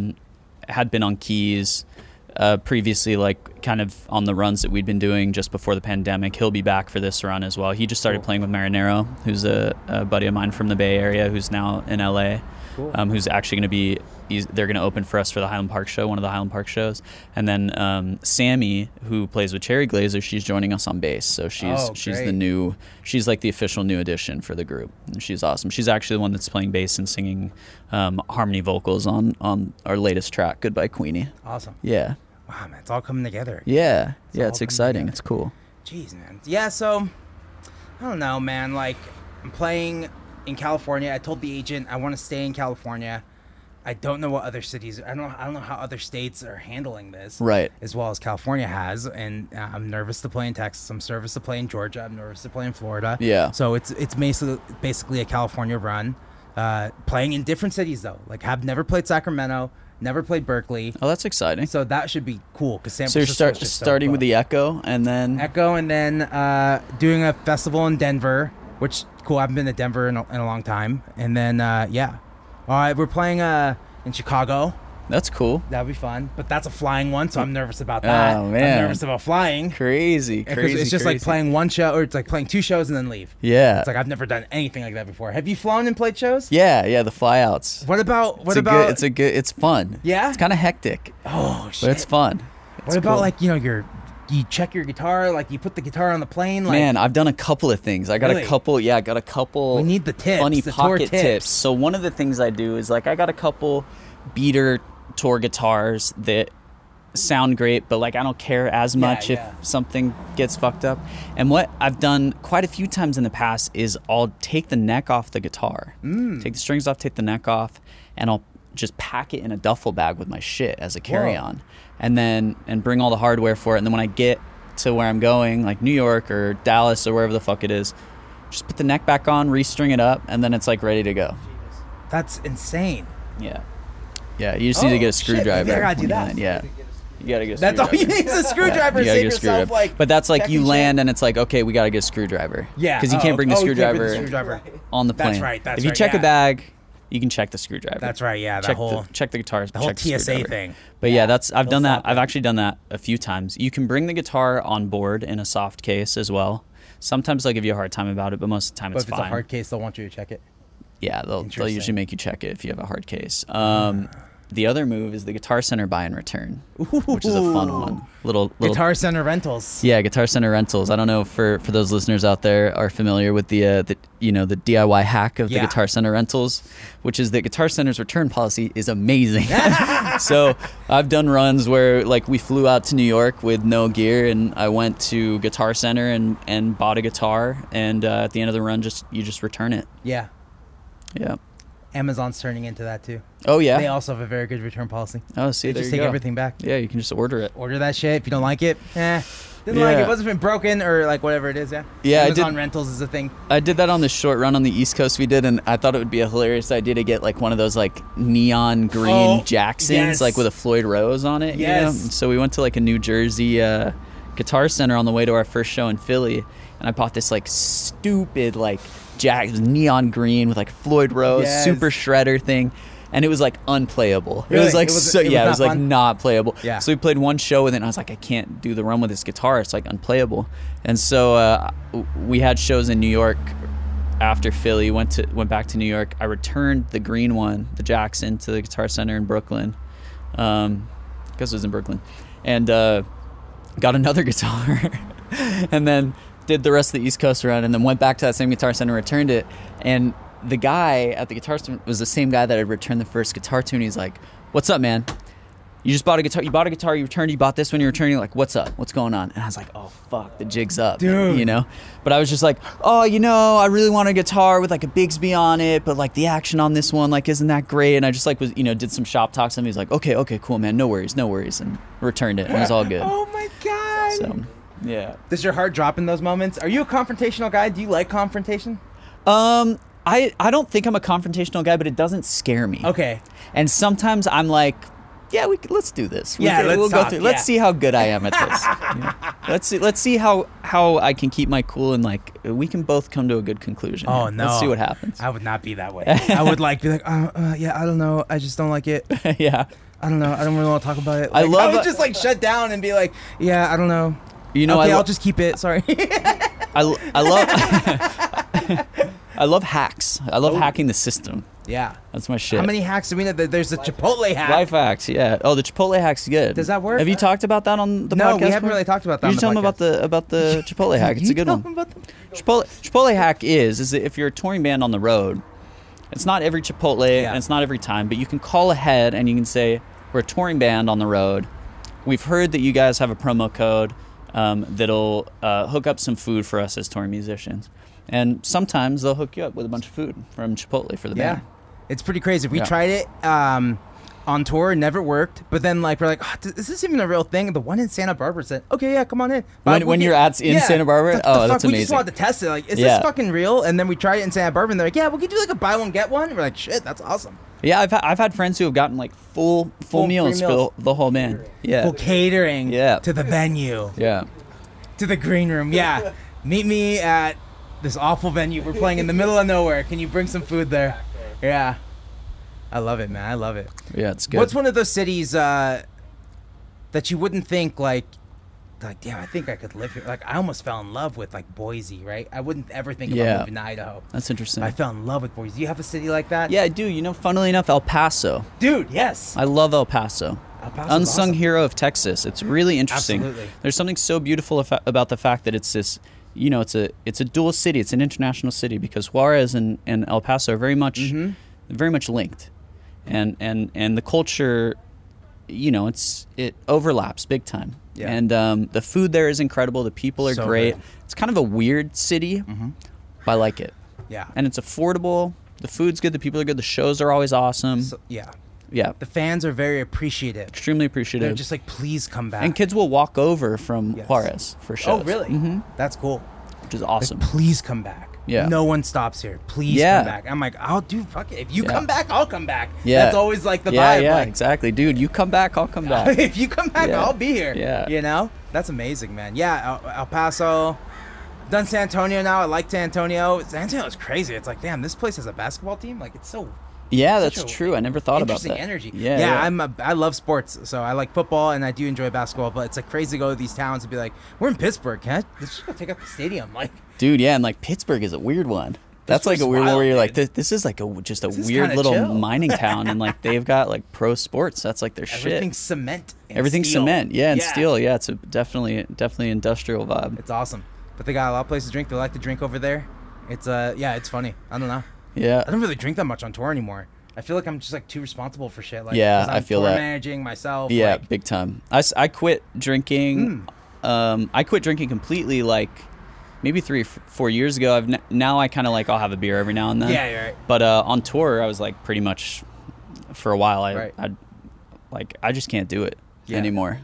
had been on keys previously, like kind of on the runs that we'd been doing just before the pandemic, he'll be back for this run as well. He just started playing with Marinero, who's a buddy of mine from the Bay Area, who's now in LA. Cool. Who's actually going to be, they're going to open for us for the Highland Park show, one of the Highland Park shows. And then Sammy, who plays with Cherry Glazer, she's joining us on bass. So she's great. she's like the official new addition for the group. And she's awesome. She's actually the one that's playing bass and singing harmony vocals on our latest track, Goodbye Queenie. Awesome. Yeah. Wow, man, it's all coming together. Yeah. all It's coming exciting. together. It's cool. Jeez, man. Yeah, so I don't know, man. Like, I'm playing in California. I told the agent I want to stay in California. I don't know what other cities. I don't know how other states are handling this. Right. As well as California has, and I'm nervous to play in Texas. I'm nervous to play in Georgia. I'm nervous to play in Florida. Yeah. So it's basically a California run. Playing in different cities though. Like, have never played Sacramento. Never played Berkeley. Oh, that's exciting. So that should be cool because San So you're Francisco is just starting so with the Echo and then... Echo, and then doing a festival in Denver, which cool. I haven't been to Denver in a long time. And then all right, we're playing in Chicago. That's cool. That'd be fun, but that's a flying one, so I'm nervous about that. Oh, man. I'm nervous about flying. Crazy. It's just like playing one show, or it's like playing two shows and then leave. Yeah. It's like I've never done anything like that before. Have you flown and played shows? Yeah, the flyouts. What about It's fun. Yeah? It's kind of hectic, Oh shit! but it's fun. What about like your you check your guitar, like you put the guitar on the plane. Like, Man, I've done a couple of things. I got Really? a couple. Yeah, I got a couple. We need the tips, funny the tour pocket tips. tips. So one of the things I do is like I got a couple beater tour guitars that sound great, but like I don't care as much yeah. if something gets fucked up. And what I've done quite a few times in the past is I'll take the neck off the guitar, take the strings off, take the neck off, and I'll just pack it in a duffel bag with my shit as a carry-on, and bring all the hardware for it. And then when I get to where I'm going, like New York or Dallas or wherever the fuck it is, just put the neck back on, restring it up, and then it's like ready to go. That's insane. Yeah, you just need to get a screwdriver. Maybe I gotta do when you're that. done. Yeah. You gotta get a That's all screwdriver. you need is a screwdriver. You gotta Save get a yourself screwdriver. like. But that's like checking you shit. land and it's like, okay, we gotta get a screwdriver. Yeah. Because you can't bring the you can't bring screwdriver the screwdriver. on the plane. That's right. That's if you right, check yeah. a bag, you can check the screwdriver. That's right. Yeah. Check the guitars. the whole check the TSA screwdriver. thing. But yeah, I've They'll done that. stop I've it. actually done that a few times. You can bring the guitar on board in a soft case as well. Sometimes they'll give you a hard time about it, but most of the time But it's if it's fine. a hard case, they'll want you to check it. Yeah, they'll Interesting. usually make you check it if you have a hard case. The other move is the Guitar Center buy and return, which is a fun one. Little Guitar Center rentals. Yeah, Guitar Center rentals. I don't know for those listeners out there are familiar with the DIY hack of the Yeah. Guitar Center rentals, which is that Guitar Center's return policy is amazing. So I've done runs where like we flew out to New York with no gear, and I went to Guitar Center and bought a guitar, and at the end of the run, you just return it. Yeah. Yeah. Amazon's turning into that too. Oh yeah. They also have a very good return policy. Oh, see, They there just you take go. everything back. Yeah, you can just order it. Order that shit. If you don't like it, didn't like Yeah. it. Wasn't been broken or like whatever it is. Yeah. Yeah, I Amazon did- rentals is a thing. I did that on the short run on the East Coast we did, and I thought it would be a hilarious idea to get like one of those like neon green Oh, Jacksons, yes. like with a Floyd Rose on it. Yes. You know? And so we went to like a New Jersey Guitar Center on the way to our first show in Philly, and I bought this like stupid like neon green with like Floyd Rose, Yes. super shredder thing. And it was like unplayable. It Really? was like It was- so it was yeah, it not was like fun? not playable. Yeah. So we played one show with it, and I was like, I can't do the run with this guitar. It's like unplayable. And so we had shows in New York after Philly. Went back to New York. I returned the green one, the Jackson, to the Guitar Center in Brooklyn. Because it was in Brooklyn, and got another guitar, and then did the rest of the East Coast run, and then went back to that same Guitar Center, returned it, and the guy at the Guitar Center was the same guy that had returned the first guitar to, and he's like, "What's up, man? You just bought a guitar. You bought a guitar. You returned. You bought this one. You're returning. Like, what's up? What's going on?" And I was like, "Oh fuck, the jig's up, Dude. You know." But I was just like, "Oh, I really want a guitar with like a Bigsby on it, but like the action on this one, like, isn't that great?" And I just like was, did some shop talks, and he was like, "Okay, cool, man. No worries, and returned it. And it was all good. Oh my god. So, yeah. Does your heart drop in those moments? Are you a confrontational guy? Do you like confrontation? I don't think I'm a confrontational guy, but it doesn't scare me. Okay. And sometimes I'm like, yeah, let's do this. Yeah, let's we'll talk, go through. yeah. Let's see how good I am at this. Let's see how I can keep my cool, and like we can both come to a good conclusion. Oh here. no. Let's see what happens. I would not be that way. I would be like, yeah, I don't know. I just don't like it. Yeah. I don't know. I don't really want to talk about it. I Like, love- would just like shut down and be like, yeah, I don't know. Okay, I'll just keep it. Sorry. I love I love hacks. I love hacking the system. Yeah. That's my shit. How many hacks do we know? There's the Chipotle hack. Life hacks, yeah. Oh, the Chipotle hack's good. Does that work? Have you talked about that on the podcast? No, we haven't before? really talked about that You on should the tell them podcast. about the Chipotle hack. It's You a good tell one. them about them? Chipotle hack is that if you're a touring band on the road, it's not every Chipotle Yeah. and it's not every time, but you can call ahead and you can say, we're a touring band on the road. We've heard that you guys have a promo code that'll hook up some food for us as touring musicians. And sometimes they'll hook you up with a bunch of food from Chipotle for the Yeah. band. It's pretty crazy. We Yeah. tried it on tour, it never worked. But then like we're like, is this even a real thing? The one in Santa Barbara said, okay, yeah, come on in. But When we you're at in Santa Barbara? The Oh, fuck? that's We just amazing. wanted to test it. Like, is Yeah. this fucking real? And then we tried it in Santa Barbara, and they're like, yeah, we could do like a buy one get one. We're like, shit, that's awesome. Yeah, I've had friends who have gotten like full free meals for meals. the whole band. Yeah. Full catering. Yeah. To the venue. Yeah. To the green room. Yeah. Meet me at this awful venue. We're playing in the middle of nowhere. Can you bring some food there? Yeah. I love it, man. I love it. Yeah, it's good. What's one of those cities that you wouldn't think like, damn, I think I could live here. Like, I almost fell in love with like Boise, right? I wouldn't ever think about Yeah. moving to Idaho. That's interesting. I fell in love with Boise. Do you have a city like that? Yeah, I do. Funnily enough, El Paso. Dude, yes. I love El Paso. Paso's unsung awesome. hero of Texas. It's really interesting. Absolutely. There's something so beautiful about the fact that it's this, you know, it's a dual city. It's an international city because Juarez and El Paso are very much linked, and the culture, you know, it overlaps big time. Yeah. And the food there is incredible. The people are So great. good. It's kind of a weird city, but I like it. Yeah. And it's affordable. The food's good. The people are good. The shows are always awesome. So, yeah. Yeah. The fans are very appreciative. Extremely appreciative. They're just like, please come back. And kids will walk over from Yes. Juarez for shows. Oh, really? Mm-hmm. That's cool. Which is Like, awesome. please come back. Yeah. No one stops here. Please Yeah. come back. I'm like, I'll do fuck it. If you Yeah. come back, I'll come back. Yeah. That's always like the Yeah, vibe. yeah, like, exactly. Dude, you come back, I'll come back. if you come back, Yeah. I'll be here. Yeah. You know? That's amazing, man. Yeah, El Paso. Done San Antonio now. I like San Antonio. San Antonio is crazy. It's like, damn, this place has a basketball team. Like, it's so Yeah, such that's a true. I never thought about interesting that. energy. Yeah. I love sports, so I like football and I do enjoy basketball. But it's like crazy to go to these towns and be like, we're in Pittsburgh. Let's just go take out the stadium. Like, Dude, yeah, and like Pittsburgh is a weird one. That's like a Pittsburgh's weird one where you're wild, like, this is like just a This is weird kinda little chill. mining town, and like they've got like pro sports. That's like their everything's shit. cement. And Everything's steel. cement, yeah, and steel, yeah. It's a definitely industrial vibe. It's awesome. But they got a lot of places to drink. They like to drink over there. It's it's funny. I don't know. Yeah, I don't really drink that much on tour anymore. I feel like I'm just like too responsible for shit. Like, Yeah, 'cause I'm I feel tour that. managing myself. yeah, like, big time. I quit drinking. I quit drinking completely like maybe 3 or 4 years ago. Now I kind of like I'll have a beer every now and then. Yeah, you're right. But on tour, I was like pretty much for a while. Right. I just can't do it Yeah. anymore.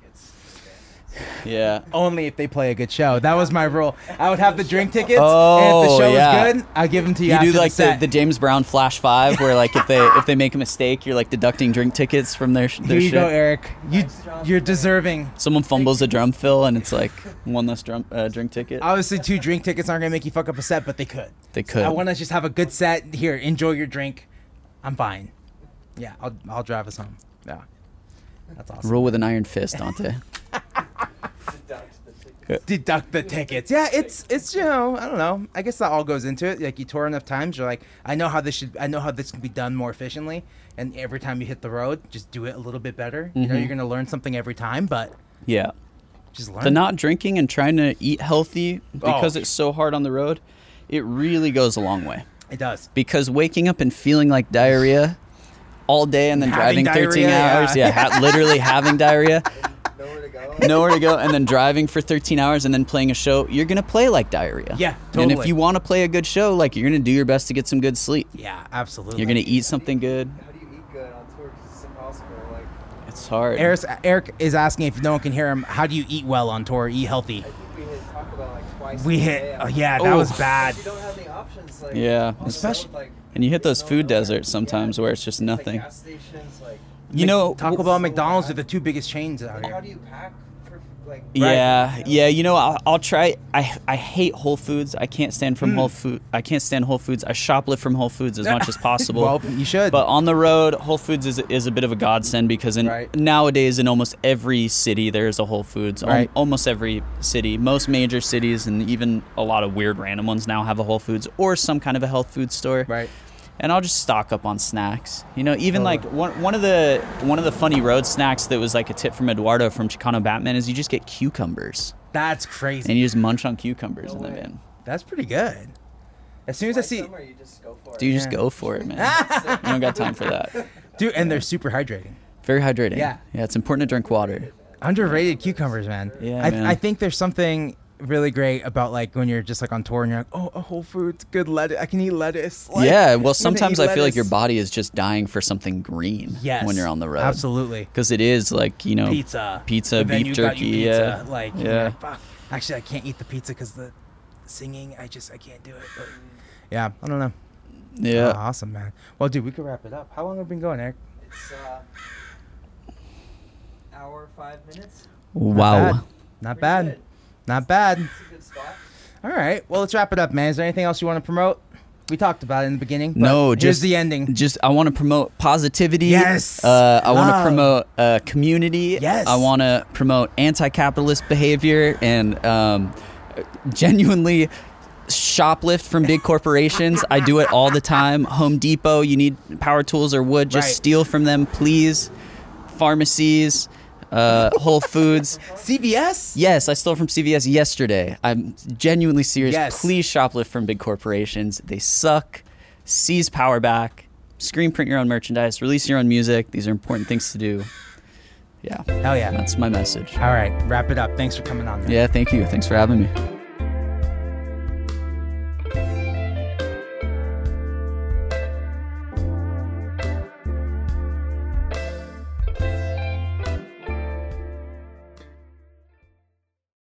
Yeah. Only if they play a good show. That was my rule. I would have the drink tickets, Oh, and if the show yeah. was good, I'd give them to you. You after do like the, set. the James Brown Flash 5 where like if they make a mistake, you're like deducting drink tickets from their Here you shit. go, Eric. You're deserving. Someone fumbles a drum fill and it's like one less drink ticket. Obviously, 2 drink tickets aren't gonna make you fuck up a set, but they could. They could. I want to just have a good set. Here, enjoy your drink. I'm fine. Yeah, I'll drive us home. Yeah, that's awesome. Rule with an iron fist, Dante. Deduct the tickets. Yeah, it's I don't know. I guess that all goes into it. Like, you tour enough times, you're like, I know how this can be done more efficiently. And every time you hit the road, just do it a little bit better. You know, you're gonna learn something every time, but Yeah. just learn. The not drinking and trying to eat healthy because Oh. it's so hard on the road, it really goes a long way. It does. Because waking up and feeling like diarrhea all day and then Having driving 13 diarrhea, hours, yeah. literally having diarrhea, Nowhere to go. nowhere to go, and then driving for 13 hours and then playing a show, you're going to play like diarrhea. Yeah, And totally. if you want to play a good show, like, you're going to do your best to get some good sleep. Yeah, absolutely. You're going to eat something good. How do you eat good on tour? 'Cause it's impossible. Like, It's hard. Eric is asking if no one can hear him. How do you eat well on tour? Eat healthy. I think we hit Taco Bell like twice. We a hit. day. Oh yeah, that was Oof. bad. You don't have any options. Like, Yeah. on the road, Especially- like, And you hit those no food road, deserts sometimes where it's just like nothing. gas stations, like, You know, Taco Bell and McDonald's are the 2 biggest chains out how here. do you pack for like? Yeah, yeah. You know, I'll try. I hate Whole Foods. I can't stand from Whole Food. I can't stand Whole Foods. I shoplift from Whole Foods as much as possible. Well, you should. But on the road, Whole Foods is a bit of a godsend because Right. nowadays in almost every city there's a Whole Foods. Right. Almost every city, most major cities, and even a lot of weird random ones now have a Whole Foods or some kind of a health food store. Right. And I'll just stock up on snacks. You know, even Totally. like one of the funny road snacks that was like a tip from Eduardo from Chicano Batman is you just get cucumbers That's crazy. and you just munch on cucumbers in the way. van. That's pretty good. As soon as I see, Or you just go for it. Dude, you just Yeah. go for it, man. You don't got time for that. dude, and they're super hydrating. Very hydrating. Yeah. Yeah, it's important to drink water. Underrated cucumbers, man. Yeah, man. I think there's something really great about like when you're just like on tour and you're like, oh, a Whole Foods, good lettuce. I can eat lettuce. Like, Yeah, I'm well, gonna sometimes eat I feel like your lettuce. body is just dying for something green Yes. when you're on the road. Absolutely. Because it is like, you know, Pizza, pizza, The venue beef got you jerky, pizza. yeah. Like, Yeah. you're like, fuck. Actually, I can't eat the pizza because the singing. I can't do it. But yeah, I don't know. Yeah. Oh, awesome, man. Well, dude, we could wrap it up. How long have we been going, Eric? It's hour 5 minutes. Wow. Not Pretty bad. good. Not bad. It's a good spot. All right. Well, let's wrap it up, man. Is there anything else you want to promote? We talked about it in the beginning. But No, here's just the ending. Just I want to promote positivity. Yes. I want to Love. promote community. Yes. I want to promote anti-capitalist behavior and genuinely shoplift from big corporations. I do it all the time. Home Depot, you need power tools or wood, just Right. steal from them, please. pharmacies, Whole Foods. CVS? Yes, I stole from CVS yesterday. I'm genuinely serious. Yes. Please shoplift from big corporations. They suck. Seize power back. Screen print your own merchandise. Release your own music. These are important things to do. Yeah. Hell yeah. That's my message. All right, wrap it up. Thanks for coming on, man. Yeah, thank you. Thanks for having me.